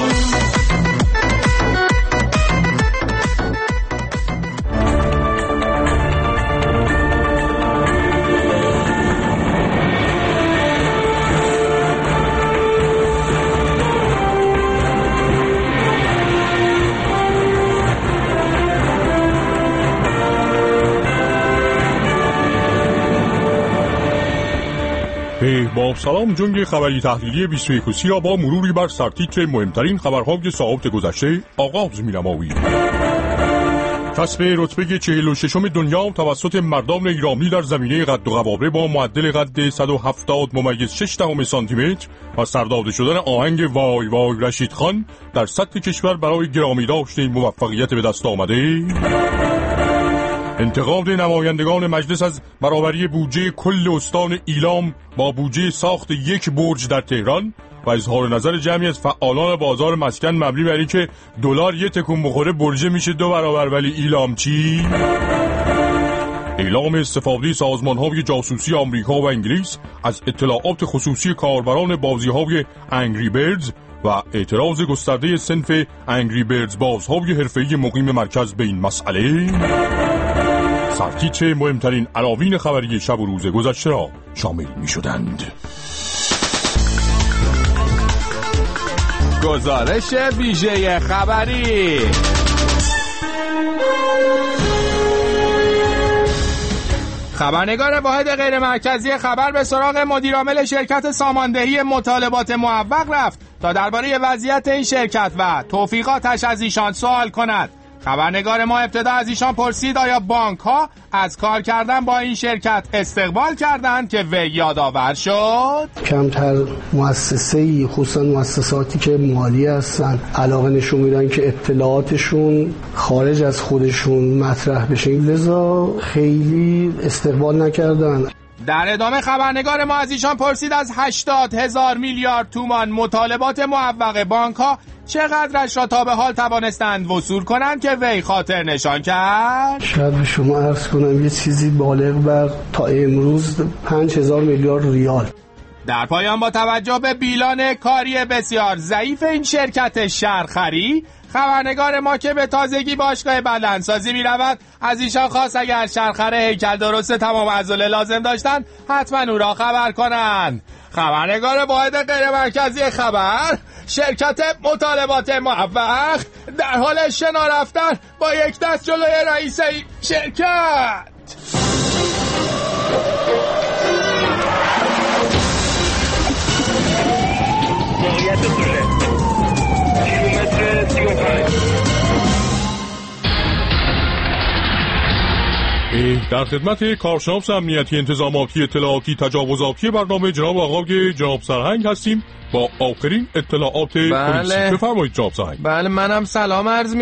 با سلام، جنگ خبری تحلیلی 21 را با مروری بر سرتیتر مهمترین خبرهای ساعات گذشته آغاز می‌نماییم. کسب رتبه 46م دنیا توسط مردان ایرانی در زمینه قد و قواره با معدل قد 170.6 سانتیمتر و سرداده شدن آهنگ وای وای رشید خان در سطح کشور برای گرامی داشت این موفقیت به دست آمده. انتقاد نمایندگان مجلس از برابری بودجه کل استان ایلام با بودجه ساخت یک برج در تهران و اظهار نظر جمعی از فعالان بازار مسکن مبنی بر اینکه دلار یه تکون بخوره برج میشه 2 برابر ولی ایلام چی؟ اعلام استفاده سازمان‌های جاسوسی آمریکا و انگلیس از اطلاعات خصوصی کاربران بازی‌های انگری بردز و اعتراض گسترده صنف انگری بردز بازهای حرفه‌ای مقیم مرکز به این مسئله. سرتیتر مهمترین عناوین خبری شب و روز گذشته را شامل می شدند. گزارش ویژه خبری. خبرنگار واحد غیر مرکزی خبر به سراغ مدیرعامل شرکت ساماندهی مطالبات موفق رفت تا درباره وضعیت این شرکت و توفیقاتش از ایشان سوال کند. خبرنگار ما ابتدا از ایشان پرسید آیا بانک ها از کار کردن با این شرکت استقبال کردند که وی یادآور شد. کمتر مؤسسه‌ای خصوصا مؤسساتی که مالی هستن علاقه نشون میدن که اطلاعاتشون خارج از خودشون مطرح بشه، لذا خیلی استقبال نکردن. در ادامه خبرنگار ما از ایشان پرسید از 80,000 میلیارد تومان مطالبات معوق بانک‌ها چقدرش را تا به حال توانستند وصول کنند که وی خاطر نشان کرد. شاید به شما عرض کنم یه چیزی بالغ بر تا امروز 5,000 میلیارد ریال. در پایان با توجه به بیلان کاری بسیار ضعیف این شرکت شهرخری، خبرنگار ما که به تازگی باشگاه بدنسازی می رود از ایشان خواست اگر شهرخر هیکل درست تمام عضله لازم داشتند حتما او را خبر کنند. خبرنگار واحد غیر مرکزی خبر، شرکت مطالبات معوق در حال شنا رفتن با یک دست جلوی رئیس شرکت. موقعیت کله کیلومتر 35. در خدمت کارشناس امنیتی انتظاماتی اطلاعاتی تجاوزاتی برنامه جناب آقای جناب سرهنگ هستیم با آخرین اطلاعات پلیسی. بفرمایید جناب سرهنگ. بله منم سلام عرض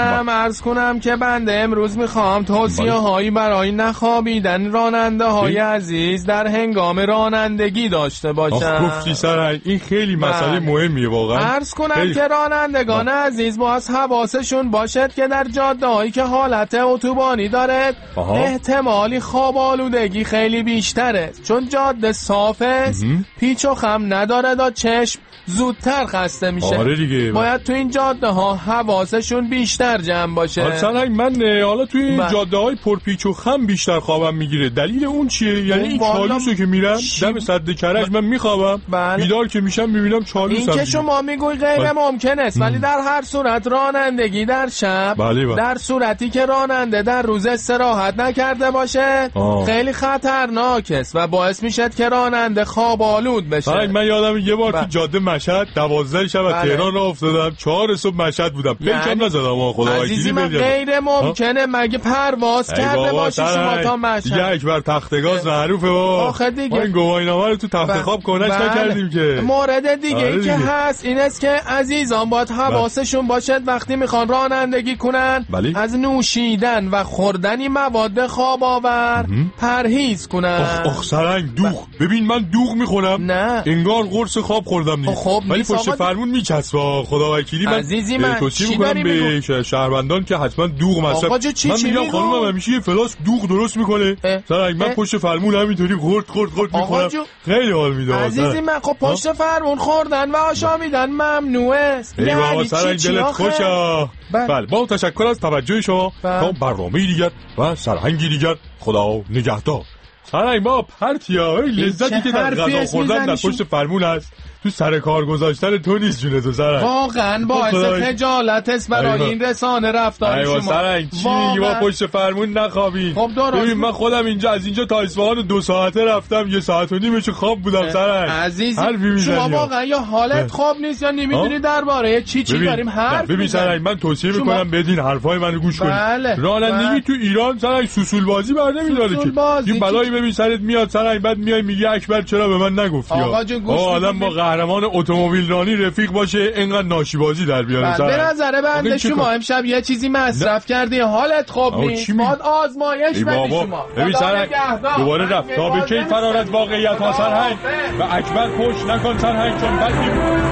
کنم که بنده امروز میخوام توصیه هایی برای نخوابیدن راننده های عزیز در هنگام رانندگی داشته باشم. گفتی سرهنگ این خیلی مسئله مهمیه واقعا. عرض کنم که رانندگان عزیز باز حواسشون باشد که در جاده هایی که حالت اتوبانی داره احتمالی خواب آلودگی خیلی بیشتره، چون جاده صافه است، پیچ و خم نداره دا چشم زودتر خسته میشه. آره دیگه. باید تو این جاده ها حواسشون بیشتر جمع باشه. مثلا من حالا توی این جاده های پرپیچ و خم بیشتر خوابم میگیره. دلیل اون چیه؟ یعنی این چالوسو که میرم دم سد کرج من میخوابم، بیدار که میشم میبینم چالوسم. این که شما میگوی غیر ممکن است، ولی در هر صورت رانندگی در شب در صورتی که راننده در روز استراحت نکرده باشه خیلی خطرناک است و باعث میشه که راننده خواب آلود بشه. من یادم یه بار تو جاده مشهد 12 شب از تهران راه افتادم، 4 صبح مشهد بودم، پیکم نزدم خدا عزیزی من غیر ممکنه مگه پرواز کرده باشی شما تا مشهد. یک بر تختگاز معروفه آخه دیگه ما این گواهینامه رو تو تخت خواب کنش نکردیم که. مورد دیگه ای که هست این است که عزیزان باید حواسشون باشد وقتی میخوان رانندگی کنن از نوشیدن و خوردنی مواد خواب آور پرهیز کنن. سرنگ دوغ ببین من دوغ میخورم نه انگار قرص خواب خوردم نیست، ولی پشت فرمون میچسبه. خدا وکیلی من توصیه میکنم به شهروندان که حتما دوغ مصرف. من میگم خانومم همیشه یه فلاس دوغ درست میکنه سرنگ، من پشت فرمون همینطوری خورد میخورم خیلی حال میده. عزیزی من خب پشت فرمون خوردن و آشامیدن ممنوعه است. ای بابا سرنگ دلت خوشه. بله با تشکر از توجه شما تا برنامه دیگر و سرهنگی دیگر. خدا نگهدار. سرنگ ما پرتیا لذتی که در غذا خوردن در پشت فرمون هست تو سر کار گذاشتن تو نیست جونه تو سرنگ. واقعا باعث خجالت است برای این رسانه رفتار شما. سرنگ چی میگی با پشت فرمون نخوابی؟ خب درست. ببین من خودم از اینجا تا اصفهان 2 ساعته رفتم، 1 ساعت و نیمه خواب بودم سرنگ. عزیز شما واقعا یا حالت خواب نیست یا نمیدونی درباره چی داریم حرف. ببین سرنگ من توصیه میکنم بدین حرفای منو گوش کنید. رانندگی تو ایران سرنگ سوسول بازی بر نمیداره که این بلایی ببین سرت میاد سرنگ، بعد میای میگی اکبر چرا به من نگفتی؟ آدم با قهرمان اتومبیل رانی رفیق باشه اینقدر ناشی بازی در بیاره. به نظر بنده شما امشب یه چیزی مصرف کردی حالت خوب نیست، باید آزمایش بدی شما. ببین سرنگ دوباره رفت تا به کی فرارت واقعیت ها سرهنگ و اکبر پشت نکن سرهنگ چون بدی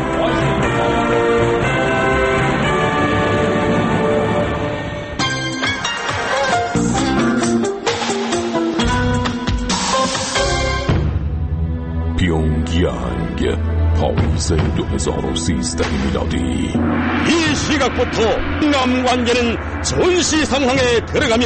پیونگیانگ پاییز 2013 میلادی. 이 시각부터 남관계는 전시 상황에 들어가며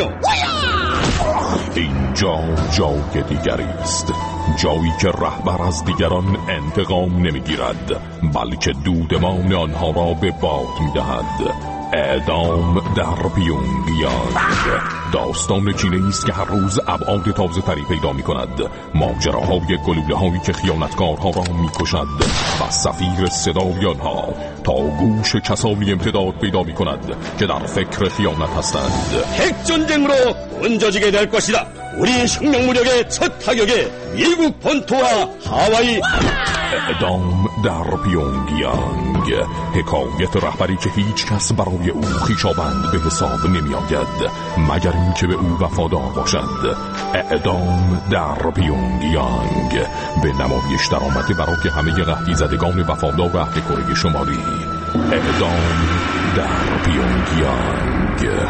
اینجا جای دیگری است، جایی که رهبر از دیگران انتقام نمیگیرد بلکه دودمان آنها را به باد میدهد. اعدام در پیونگیانگ داستان کینه‌ای است که هر روز ابعاد تازه تری پیدا می کند. ماجراهای گلوله هایی که خیانتکارها را می کشد و سفیر صدای آنها تا گوش کسانی امتداد پیدا می کند که در فکر خیانت هستند. 핵전쟁으로 던져지게 될 것이다. 우리 혁명무력의 첫 타격에 미국 본토와 하와이 اعدام در پیونگیانگ، حکایت رهبری که هیچ کس برای او خویشاوند به حساب نمی آید مگر اینکه به او وفادار باشد. اعدام در پیونگیانگ به نمایش در آمده برای همه قحطی زدگان وفادار اهل کره شمالی. اعدام در پیونگیانگ.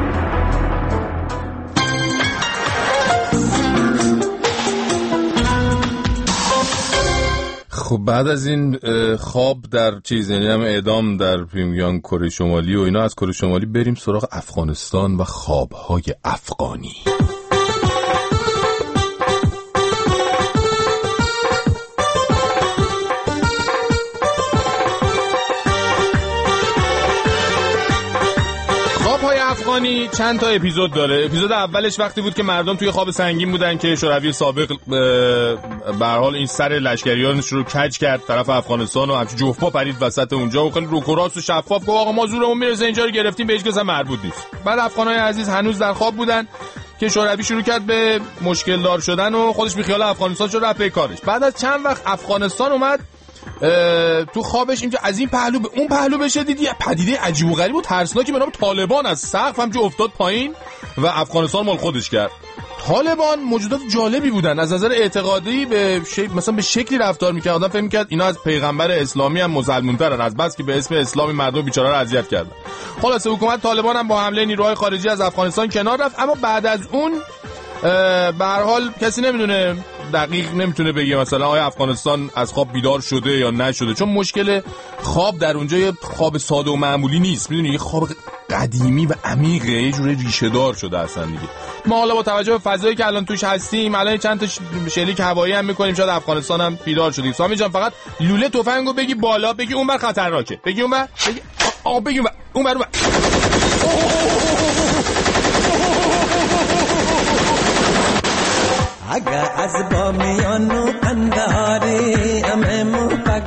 خب بعد از این خواب در چیز، یعنی هم اعدام در پیونگیانگ کره شمالی و اینا، از کره شمالی بریم سراغ افغانستان و خوابهای افغانی. افغانی چند تا اپیزود داره. اپیزود اولش وقتی بود که مردم توی خواب سنگین بودن که شوروی سابق به هر حال این سر لشکریانش رو کج کرد طرف افغانستان و همچین جفت پا پرید وسط اونجا و خیلی روک و راست و شفاف گفت آقا ما زورمون میرسه اینجا رو گرفتیم، به هیچ کس مربوط نیست. بعد افغانای عزیز هنوز در خواب بودن که شوروی شروع کرد به مشکل دار شدن و خودش بیخیال افغانستان شد رفت به کارش. بعد از چند وقت افغانستان اومد تو خوابش اینجا از این پهلو به اون پهلو بشه، دیدی پدیده عجیب و غریب و ترسناکی به نام طالبان از سقف همجا افتاد پایین و افغانستان مال خودش کرد. طالبان موجودات جالبی بودن از نظر اعتقادی، مثلا به شکلی رفتار میکرد آدم فکر میکرد اینا از پیغمبر اسلامی هم مسلمان‌ترن، از بس که به اسم اسلامی مردم بیچاره رو اذیت کردن. خلاص حکومت طالبان هم با حمله نیروهای خارجی از افغانستان کنار رفت، اما بعد از اون به هر حال کسی نمیدونه دقیق نمیتونه بگه مثلا آیا افغانستان از خواب بیدار شده یا نشده، چون مشکل خواب در اونجا یه خواب ساده و معمولی نیست، میدونی یه خواب قدیمی و عمیقه، یه جوری ریشه دار شده اصلا دیگه. ما حالا با توجه به فضایی که الان توش هستیم الان چند تا شلیک هوایی هم میکنیم، شاید افغانستان هم بیدار شدیم. سامی جان فقط لوله تفنگو بگی بالا، بگی اونور خطرناکه، بگی اونور، بگی اونور. اگر از بامیانو انداری همه مو پک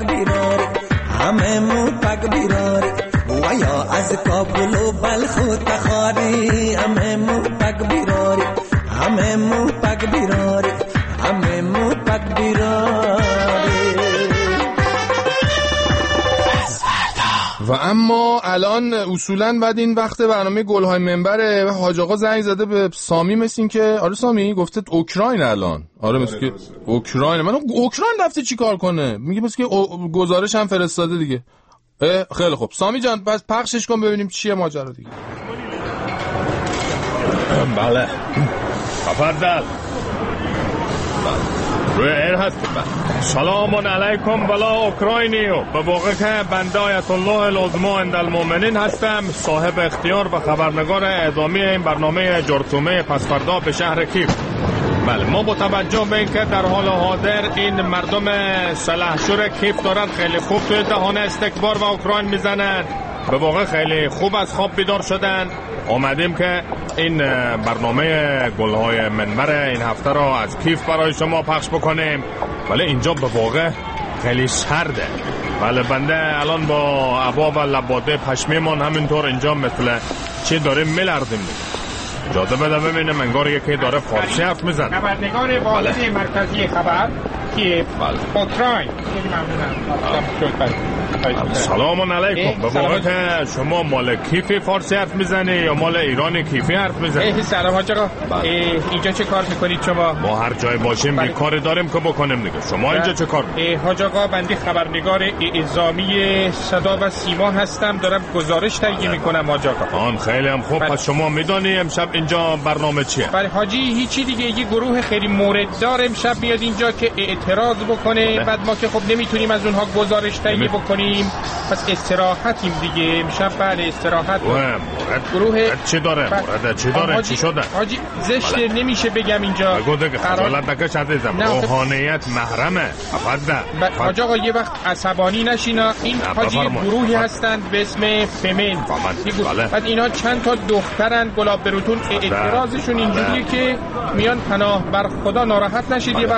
بیراری و یا از کابل و بلخ و تخاری همه مو پک بیراری و اما الان اصولاً بعد این وقت برنامه گل‌های منبره و حاج آقا زنگ زده به سامی، مثل این که آره سامی گفته اوکراین الان، آره مثل که اوکراین. من اوکراین رفته چی کار کنه؟ میگه مثل که گزارش هم فرستاده دیگه. خیلی خوب سامی جان پس پخشش کن ببینیم چیه ماجرا دیگه. بله تفضل. روی ایر هست. سلام علیکم بلا اوکراینیو. به واقع که بنده آیت الله العظمی عند المؤمنین هستم، صاحب اختیار و خبرنگار اعلامی این برنامه جرثومه پسفردا به شهر کیف. بله ما با توجه به اینکه در حال حاضر این مردم سلحشور کیف دارن خیلی خوب توی دهان استکبار و اوکراین میزنن، به واقع خیلی خوب از خواب بیدار شدن، آمدیم که این برنامه گل‌های منبر این هفته را از کیف برای شما پخش بکنیم. ولی اینجا به واقع خیلی سرده. بله بنده الان با عبا و لباده پشمیمون همینطور اینجا مثل چی داریم میلردیم. اجازه بده ببینیم انگار یکی داره فارسی حرف میزن. خبرنگار واحد مرکزی خبر کیف اوکراین. سلام علیکم. به واقع که شما مال کیفی فارسی حرف میزنی یا مال ایران کیفی حرف میزنی؟ سلام حاج آقا. اینجا چه کار میکنید شما؟ ما هر جای باشیم یه کاری داریم که بکنیم دیگه. شما اینجا چه کار میکنید؟ حاج آقا بنده خبرنگار اعزامی صدا و سیما هستم، دارم گزارش تهیه میکنم حاج آقا. آن خیلی هم خوب. پس شما میدونی امشب اینجا برنامه چیه؟ بله حاجی هیچی دیگه، یه گروه خیلی مورددار امشب میاد اینجا که اعتراض بکنه. بعد ما که خب نمیتونیم از اونها گزارش تهیه بکنیم، پس استراحتیم دیگه امشب. بله استراحت. گروه چی داره؟ چی داره؟ چی شده؟ حاجی زشت نمیشه بگم اینجا. بگو دیگه خجالت نکش عزیزم. روحانیت محرمه. افضل. حاج آقا یه وقت عصبانی نشینا. این حاجی گروهی هستند به اسم فمن. بعد اینا چند تا دخترن گلاب بروتون. اعتراضشون اینجوریه که میان پناه بر خدا ناراحت نشید، یه وقت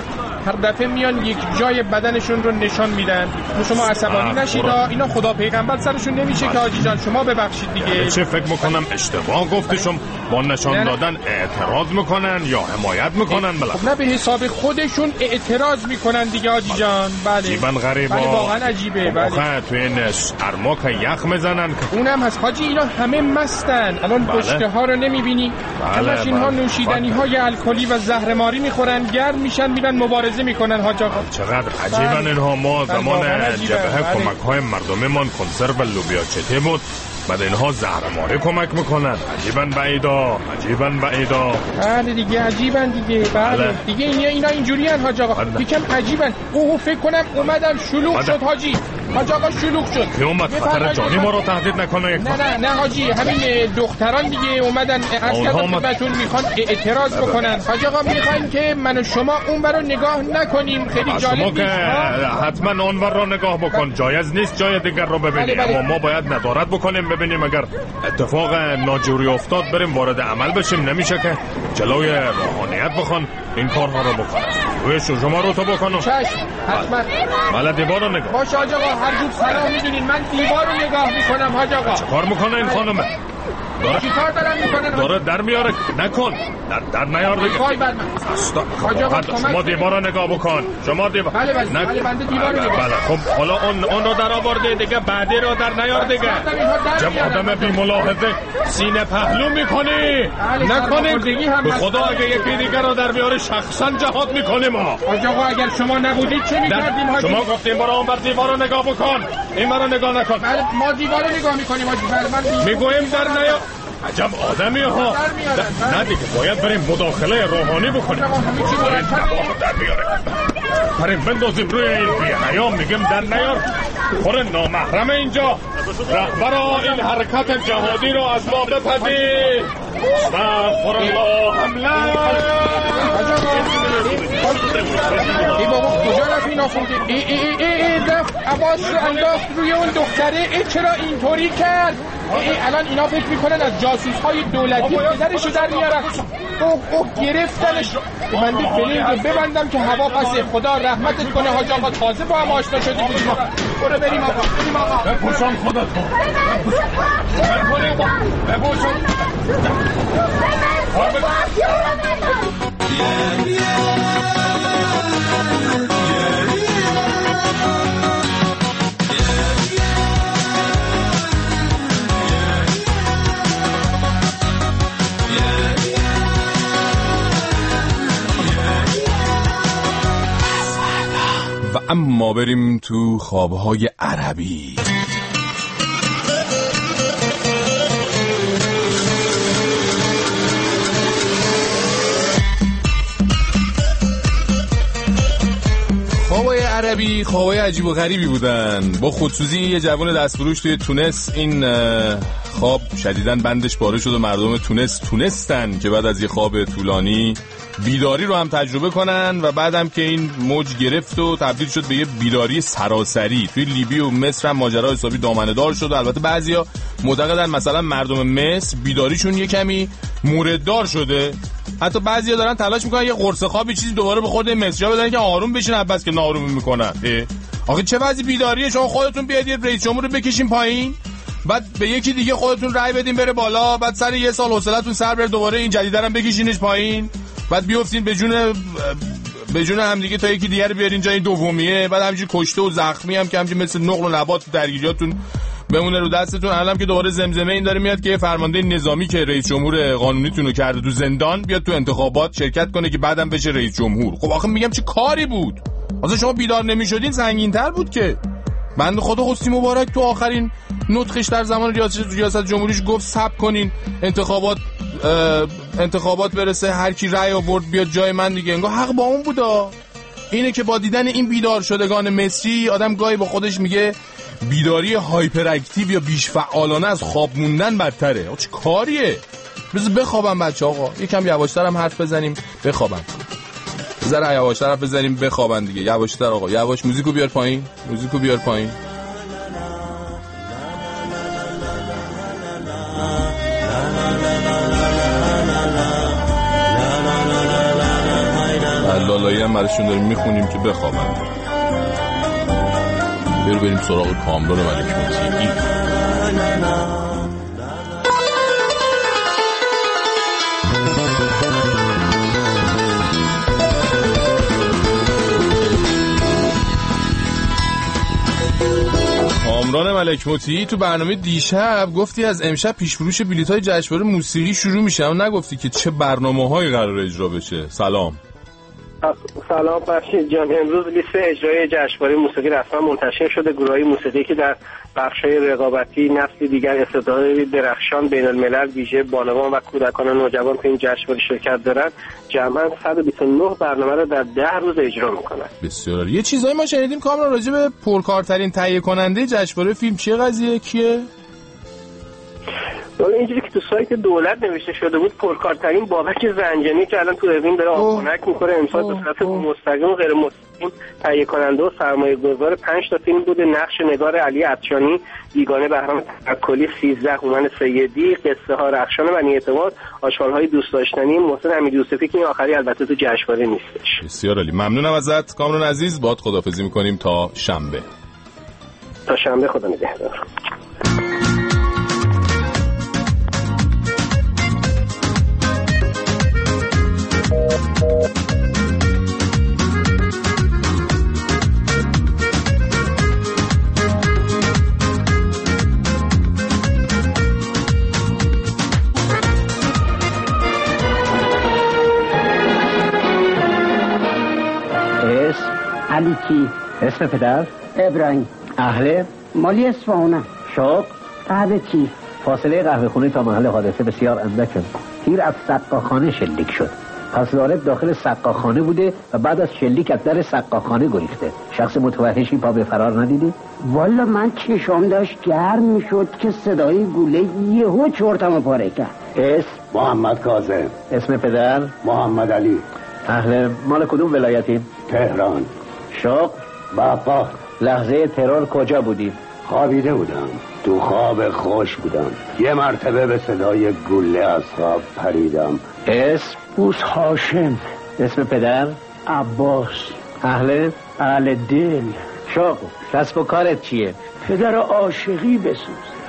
هر دفعه میان یک جای بدنشون رو نشان میدن. شما عصبانی نشید، اینا خدا پیغمبر سرشون نمیشه که حاجی جان شما ببخشید دیگه. چه فکر میکنم اشتباه گفتشم، با نشان دادن اعتراض میکنن یا حمایت میکنن؟ بله خب نه به حساب خودشون اعتراض میکنن دیگه حاجی جان. بله عجیبن غریبا، بله واقعا عجیبه. بله تو این سرما که یخ میزنن اونم هست حاجی، اینا همه مستن. الان بشکه ها رو نمیبینی؟ همش اینها نوشیدنی های الکلی و زهرماری میخورن، گرم میشن، میرن مبارزه میکنن حاج آقا. چقدر عجیبن اینها. ما زمان جبهه کمک های مردمیمان کنسرو و لوبیا چته بود، بعد اینها زهرماری کمک میکنن. عجیبن بعیدا، عجیبن بعیدا. بله دیگه عجیبن دیگه. بله دیگه اینا اینجوری ان حاج آقا. یکم عجیبن. فکر کنم اومدن شلوغ شد حاجی. حاج آقا شلوغ شد. کی اومد؟ خطر جانی ما رو تهدید نکنه. نه حاجی، همین دختران دیگه اومدن خدمتتون میخوان اعتراض بکنن. حاج آقا میخوایم که من و شما اونور رو نگاه نکنیم. خیلی جالب نیست. حتما اونور رو نگاه بکن. جایز نیست جای دیگر رو ببینیم. اما ما باید نظارت بکنیم ببینیم اگر اتفاق ناجوری افتاد بریم وارد عمل بشیم. نمیشه که جلوی روحانیت بخوان این کارها رو بکنن. روی شما رو تو بکنم. چشم حتما. بله دیوار رو نگاه. باشه حاج آقا، هر جور سلام میدونین من دیوار رو نگاه میکنم حاج آقا. چه کار میکنه این خانمه؟ چی کار دارن میکنن؟ داره در میاره. نکن در نیار دیگه. خواهی بر من حاج آقا شما دیوار رو نگاه بکن. شما دیوار. بله بنده دیوار رو نگاه. بله خب حالا اون رو در آورده دیگه، بعدی رو در نیار دیگه. جب آدم بی ملاحظه سینه پهلو میکنی. نکنیم به خدا اگه یکی دیگه رو در بیاره شخصا جهاد میکنیم. حاج آقا اگر شما نبودید چه میکردیم حاجی؟ شما گفتیم برو اون بر دیوار رو نگاه بکن، این رو نگاه نکن. بله ما دیوار رو نگاه میکنیم حاجی. من میگویم در نیار. عجب آدمی ها. نه دیگه باید بریم مداخله روحانی بکنیم. بریم بندازیم روی این بی‌حیا. میگم در نیار. خور نامحرم اینجا. رهبرا این حرکت جهادی رو از ما بپذیر. استغفر الله. حمله. ای بابا کجا رفت این آخونده؟ ای رفت عباس رو انداخت روی اون دختره. چرا اینطوری کرد؟ الان اینا فکر میکنن از جاسوس های دولتی پدرش رو در میارن. گرفتنش. من فیلم رو ببندم که هوا پسه. خدا رحمتت کنه حاج آقا، تازه با هم آشنا شدیم. برو بریم آقا. بپوشان خودتون. بپوشان. و اما بریم تو خوابهای عربی. خوابهای عربی خوابهای عجیب و غریبی بودن. با خودسوزی یه جوان دستفروش توی تونس این خواب شدیداً بندش پاره شد و مردم تونس تونستن که بعد از یه خواب طولانی بیداری رو هم تجربه کنن و بعدم که این موج گرفت و تبدیل شد به یه بیداری سراسری. توی لیبی و مصر هم ماجرا حسابی دامنه دار شد. البته بعضیا معتقدن مثلا مردم مصر بیداریشون یه کمی مورددار شده. حتی بعضیا دارن تلاش میکنن یه قرص خوابی چیزی دوباره به خود مصری‌ها بدن که آروم بشین، بس که ناآروم میکنن. آخه چه وضعی بیداریه؟ شما خودتون بیاد یه رئیس جمهور رو بکشین پایین، بعد به یکی دیگه خودتون رأی بدین بره بالا، بعد سر یه سال حوصله‌تون سر بره دوباره این جدیدارم بکشینش پایین، بعد بیافتین به جون هم دیگه تا یکی دیگه رو بیارین جای دومیه، بعد همینجوری کشته و زخمی هم که همینجوری مثل نقل و نبات درگیریاتون بمونه رو دستتون. الان که دوباره زمزمه این داره میاد که فرمانده نظامی که رئیس جمهور قانونیتون رو کرده تو زندان بیاد تو انتخابات شرکت کنه که بعدم بشه رئیس جمهور. خب آخه میگم چه کاری بود؟ اصلا شما بیدار نمیشدین سنگین‌تر بود که. بنده خدا حسنی مبارک تو آخرین نطقش در زمان ریاست جمهوریش گفت صبر کنین انتخابات برسه، هر کی رأی آورد بیاد جای من دیگه. انگار حق با اون بودا. اینه که با دیدن این بیدار شدگان مصری آدم گاهی با خودش میگه بیداری هایپر اکتیو یا بیش فعالانه از خواب موندن بدتره. چه کاریه؟ بذار بخوابم بچه آقا، یکم یواشتر هم حرف بزنیم بخوابم. ذره یواشتر حرف بزنیم بخوابن دیگه. یواشتر آقا، یواش. موزیکو بیار پایین. املایی هم براشون داریم میخونیم که بخوابن. بریم سراغ کامران ملک مطیعی. کامران ملک مطیعی تو برنامه دیشب گفتی از امشب پیش‌فروش بلیط‌های جشنواره موسیقی شروع میشه، اما نگفتی که چه برنامه‌هایی قراره اجرا بشه. سلام سلام بخشید جان. امروز لیست اجرای جشنواره موسیقی رسما منتشر شده. گروه‌های موسیقی که در بخش‌های رقابتی نسلی دیگر استعدادهای درخشان بین الملل ویژه بانوان و کودکان نوجوان که این جشنواره شرکت دارن جمعاً 129 برنامه رو در 10 روز اجرا میکنن. بسیار عالی. یه چیزایی ما شنیدیم کامران راجع به پرکارترین تهیه کننده جشنواره فیلم چه قضیه کیه؟ ولی اینجوری که تو سایت دولت نوشته شده بود پرکارترین بابک زنجانی که الان تو اوین داره آبونک میکنه امسال به صورت مستقیم و غیر مستقیم تهیه کننده و سرمایه‌گذار 5 تا فیلم بوده. نقش نگار علی عطشانی، بیگانه بهرام توکلی، 13 هومن سیدی، قصه ها رخشان بنی اعتماد، آشغال‌های دوست داشتنی، محسن امیریوسفی که این آخری البته تو جشنواره نیستش. بسیار عالی. ممنونم ازت کامران عزیز. باهات خداحافظی می‌کنیم تا شنبه. تا شنبه خدا نگهدار. علی کی؟ اسم پدر؟ ابراهیم. اهل؟ مالی اصفهانم. شغل؟ قهوه چی؟ فاصله قهوه خونه تا محل حادثه بسیار اندکه. تیر از سقاخانه شلیک شد. پس ظالم داخل سقاخانه بوده و بعد از شلیک از در سقاخانه گریخته. شخص متوحشی پا به فرار ندیدی؟ والا من چشام داشت گرم میشد که صدای گوله یهو چرتمو پاره کرد. اسم؟ محمد کاظم. اسم پدر؟ محمد علی. اهل مال کدوم ولایتی؟ تهران. شغل؟ بقا. لحظه ترور کجا بودی؟ خوابیده بودم، تو خواب خوش بودم. یه مرتبه به صدای گوله از خواب پریدم. اسم؟ بوس هاشم. اسم پدر؟ عباس. اهل؟ اهل دل. شغل؟ کسب و کارت چیه؟ پدر عاشقی بسوز،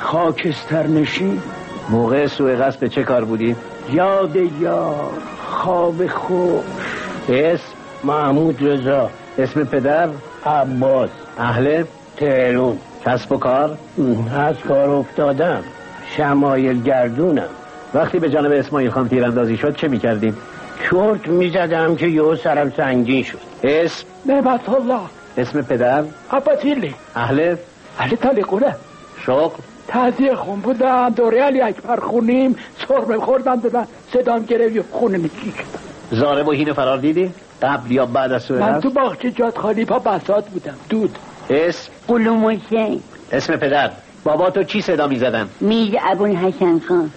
خاکستر نشین. موقع سوء قصد به چه کار بودی؟ یاد یار، خواب خوش. اسم؟ محمود رضا. اسم پدر؟ عباس. اهل؟ تهران. کسب و کار؟ از کار افتادم، شمایل گردونم. وقتی به جانب اسماعیل خان تیراندازی شد چه میکردیم؟ چرت میزدم که یهو سرم سنگین شد. اسم؟ نعمت الله. اسم پدر؟ عباسیلی. اهل؟ اهل طلیقونه. شغل؟ تعزیه خون بودم، دوره علی اکبر خونیم، سرمه خوردم دادن، صدام گرفت خونه نکی کردم. ظالم و هین فرار دیدی؟ قبل یا بعد از سوء قصد؟ من تو باغچه جاد خالی پا بساط بودم. دود. اسم؟ قلوم حسین. اسم پدر؟ بابا تو چی صدا میزدن؟ میر ابوالحسن خان.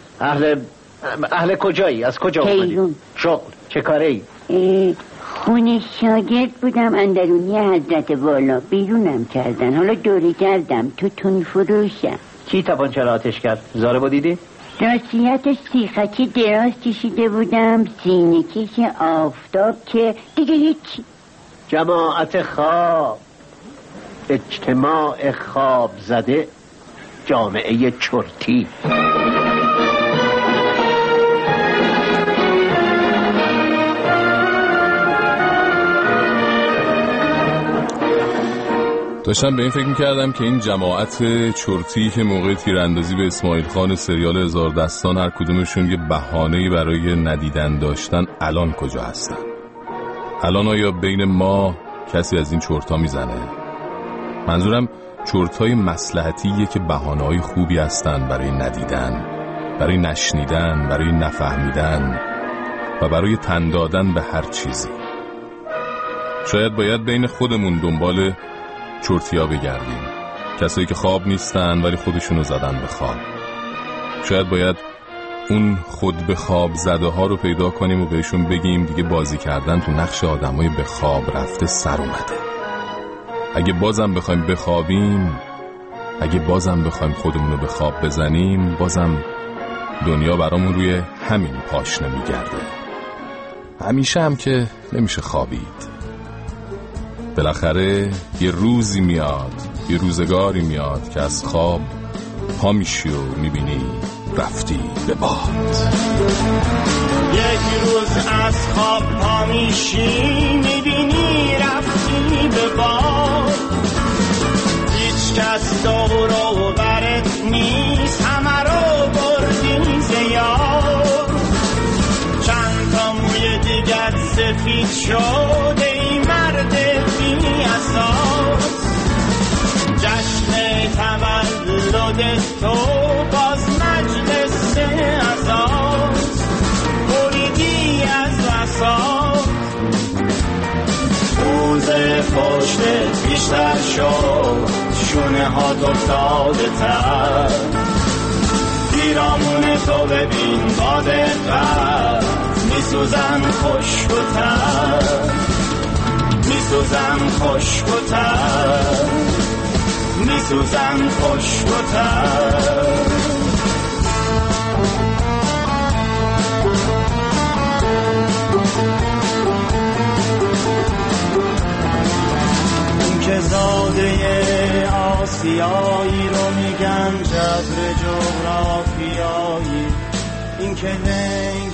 اهل کجایی؟ از کجا اومدی؟ شغل؟ چه کاره ای؟ خونه شاگرد بودم اندرونی حضرت والا، بیرونم کردن، حالا دوری کردم تو تون فروشم. کی تپانچه را آتش کرد؟ زاربو دیدی؟ راستیتش سیخکی دراز کشیده بودم، سینه کش آفتاب که دیگه هیچی. جماعت خواب، اجتماع خواب زده، جامعه چرتی. داشتم به این فکر میکردم که این جماعت چرتی که موقع تیراندازی به اسماعیل خان سریال هزار دستان هر کدومشون یه بهانه‌ای برای ندیدن داشتن الان کجا هستن؟ الان آیا بین ما کسی از این چرتا میزنه؟ منظورم چرتای مصلحتیه که بهانه‌های خوبی هستن برای ندیدن، برای نشنیدن، برای نفهمیدن و برای تن دادن به هر چیزی. شاید باید بین خودمون دنبال چرتیا بگردیم، کسایی که خواب نیستن ولی خودشونو زدن به خواب. شاید باید اون خود به خواب زده ها رو پیدا کنیم و بهشون بگیم دیگه بازی کردن تو نقش آدمای به خواب رفته سر اومده. اگه بازم بخوایم بخوابیم، اگه بازم بخوایم خودمونو به خواب بزنیم، بازم دنیا برامون روی همین پاشنه میگرده. همیشه هم که نمیشه خوابید. بالاخره یه روزی میاد، یه روزگاری میاد که از خواب پا میشی و میبینی رفتی به باد. یک روز از خواب پا میشی میبینی رفتی به باد. هیچ کس دور و برت نیست، همه رو بردی زیاد. چند تا موی دیگر سفید شده ای مرد بی اساس. جشن تولد تو باز مجلس عزاست، بریدی از وساط. روز پشتت بیشتر شد، شونه ها افتاده تر. پیرامون تو ببین با دقت، میسوزن خشک و تر، میسوزن خشک و تر، میسوزن خشک و تر. این که زاده آسیایی رو میگن جبر جغرافیایی، این که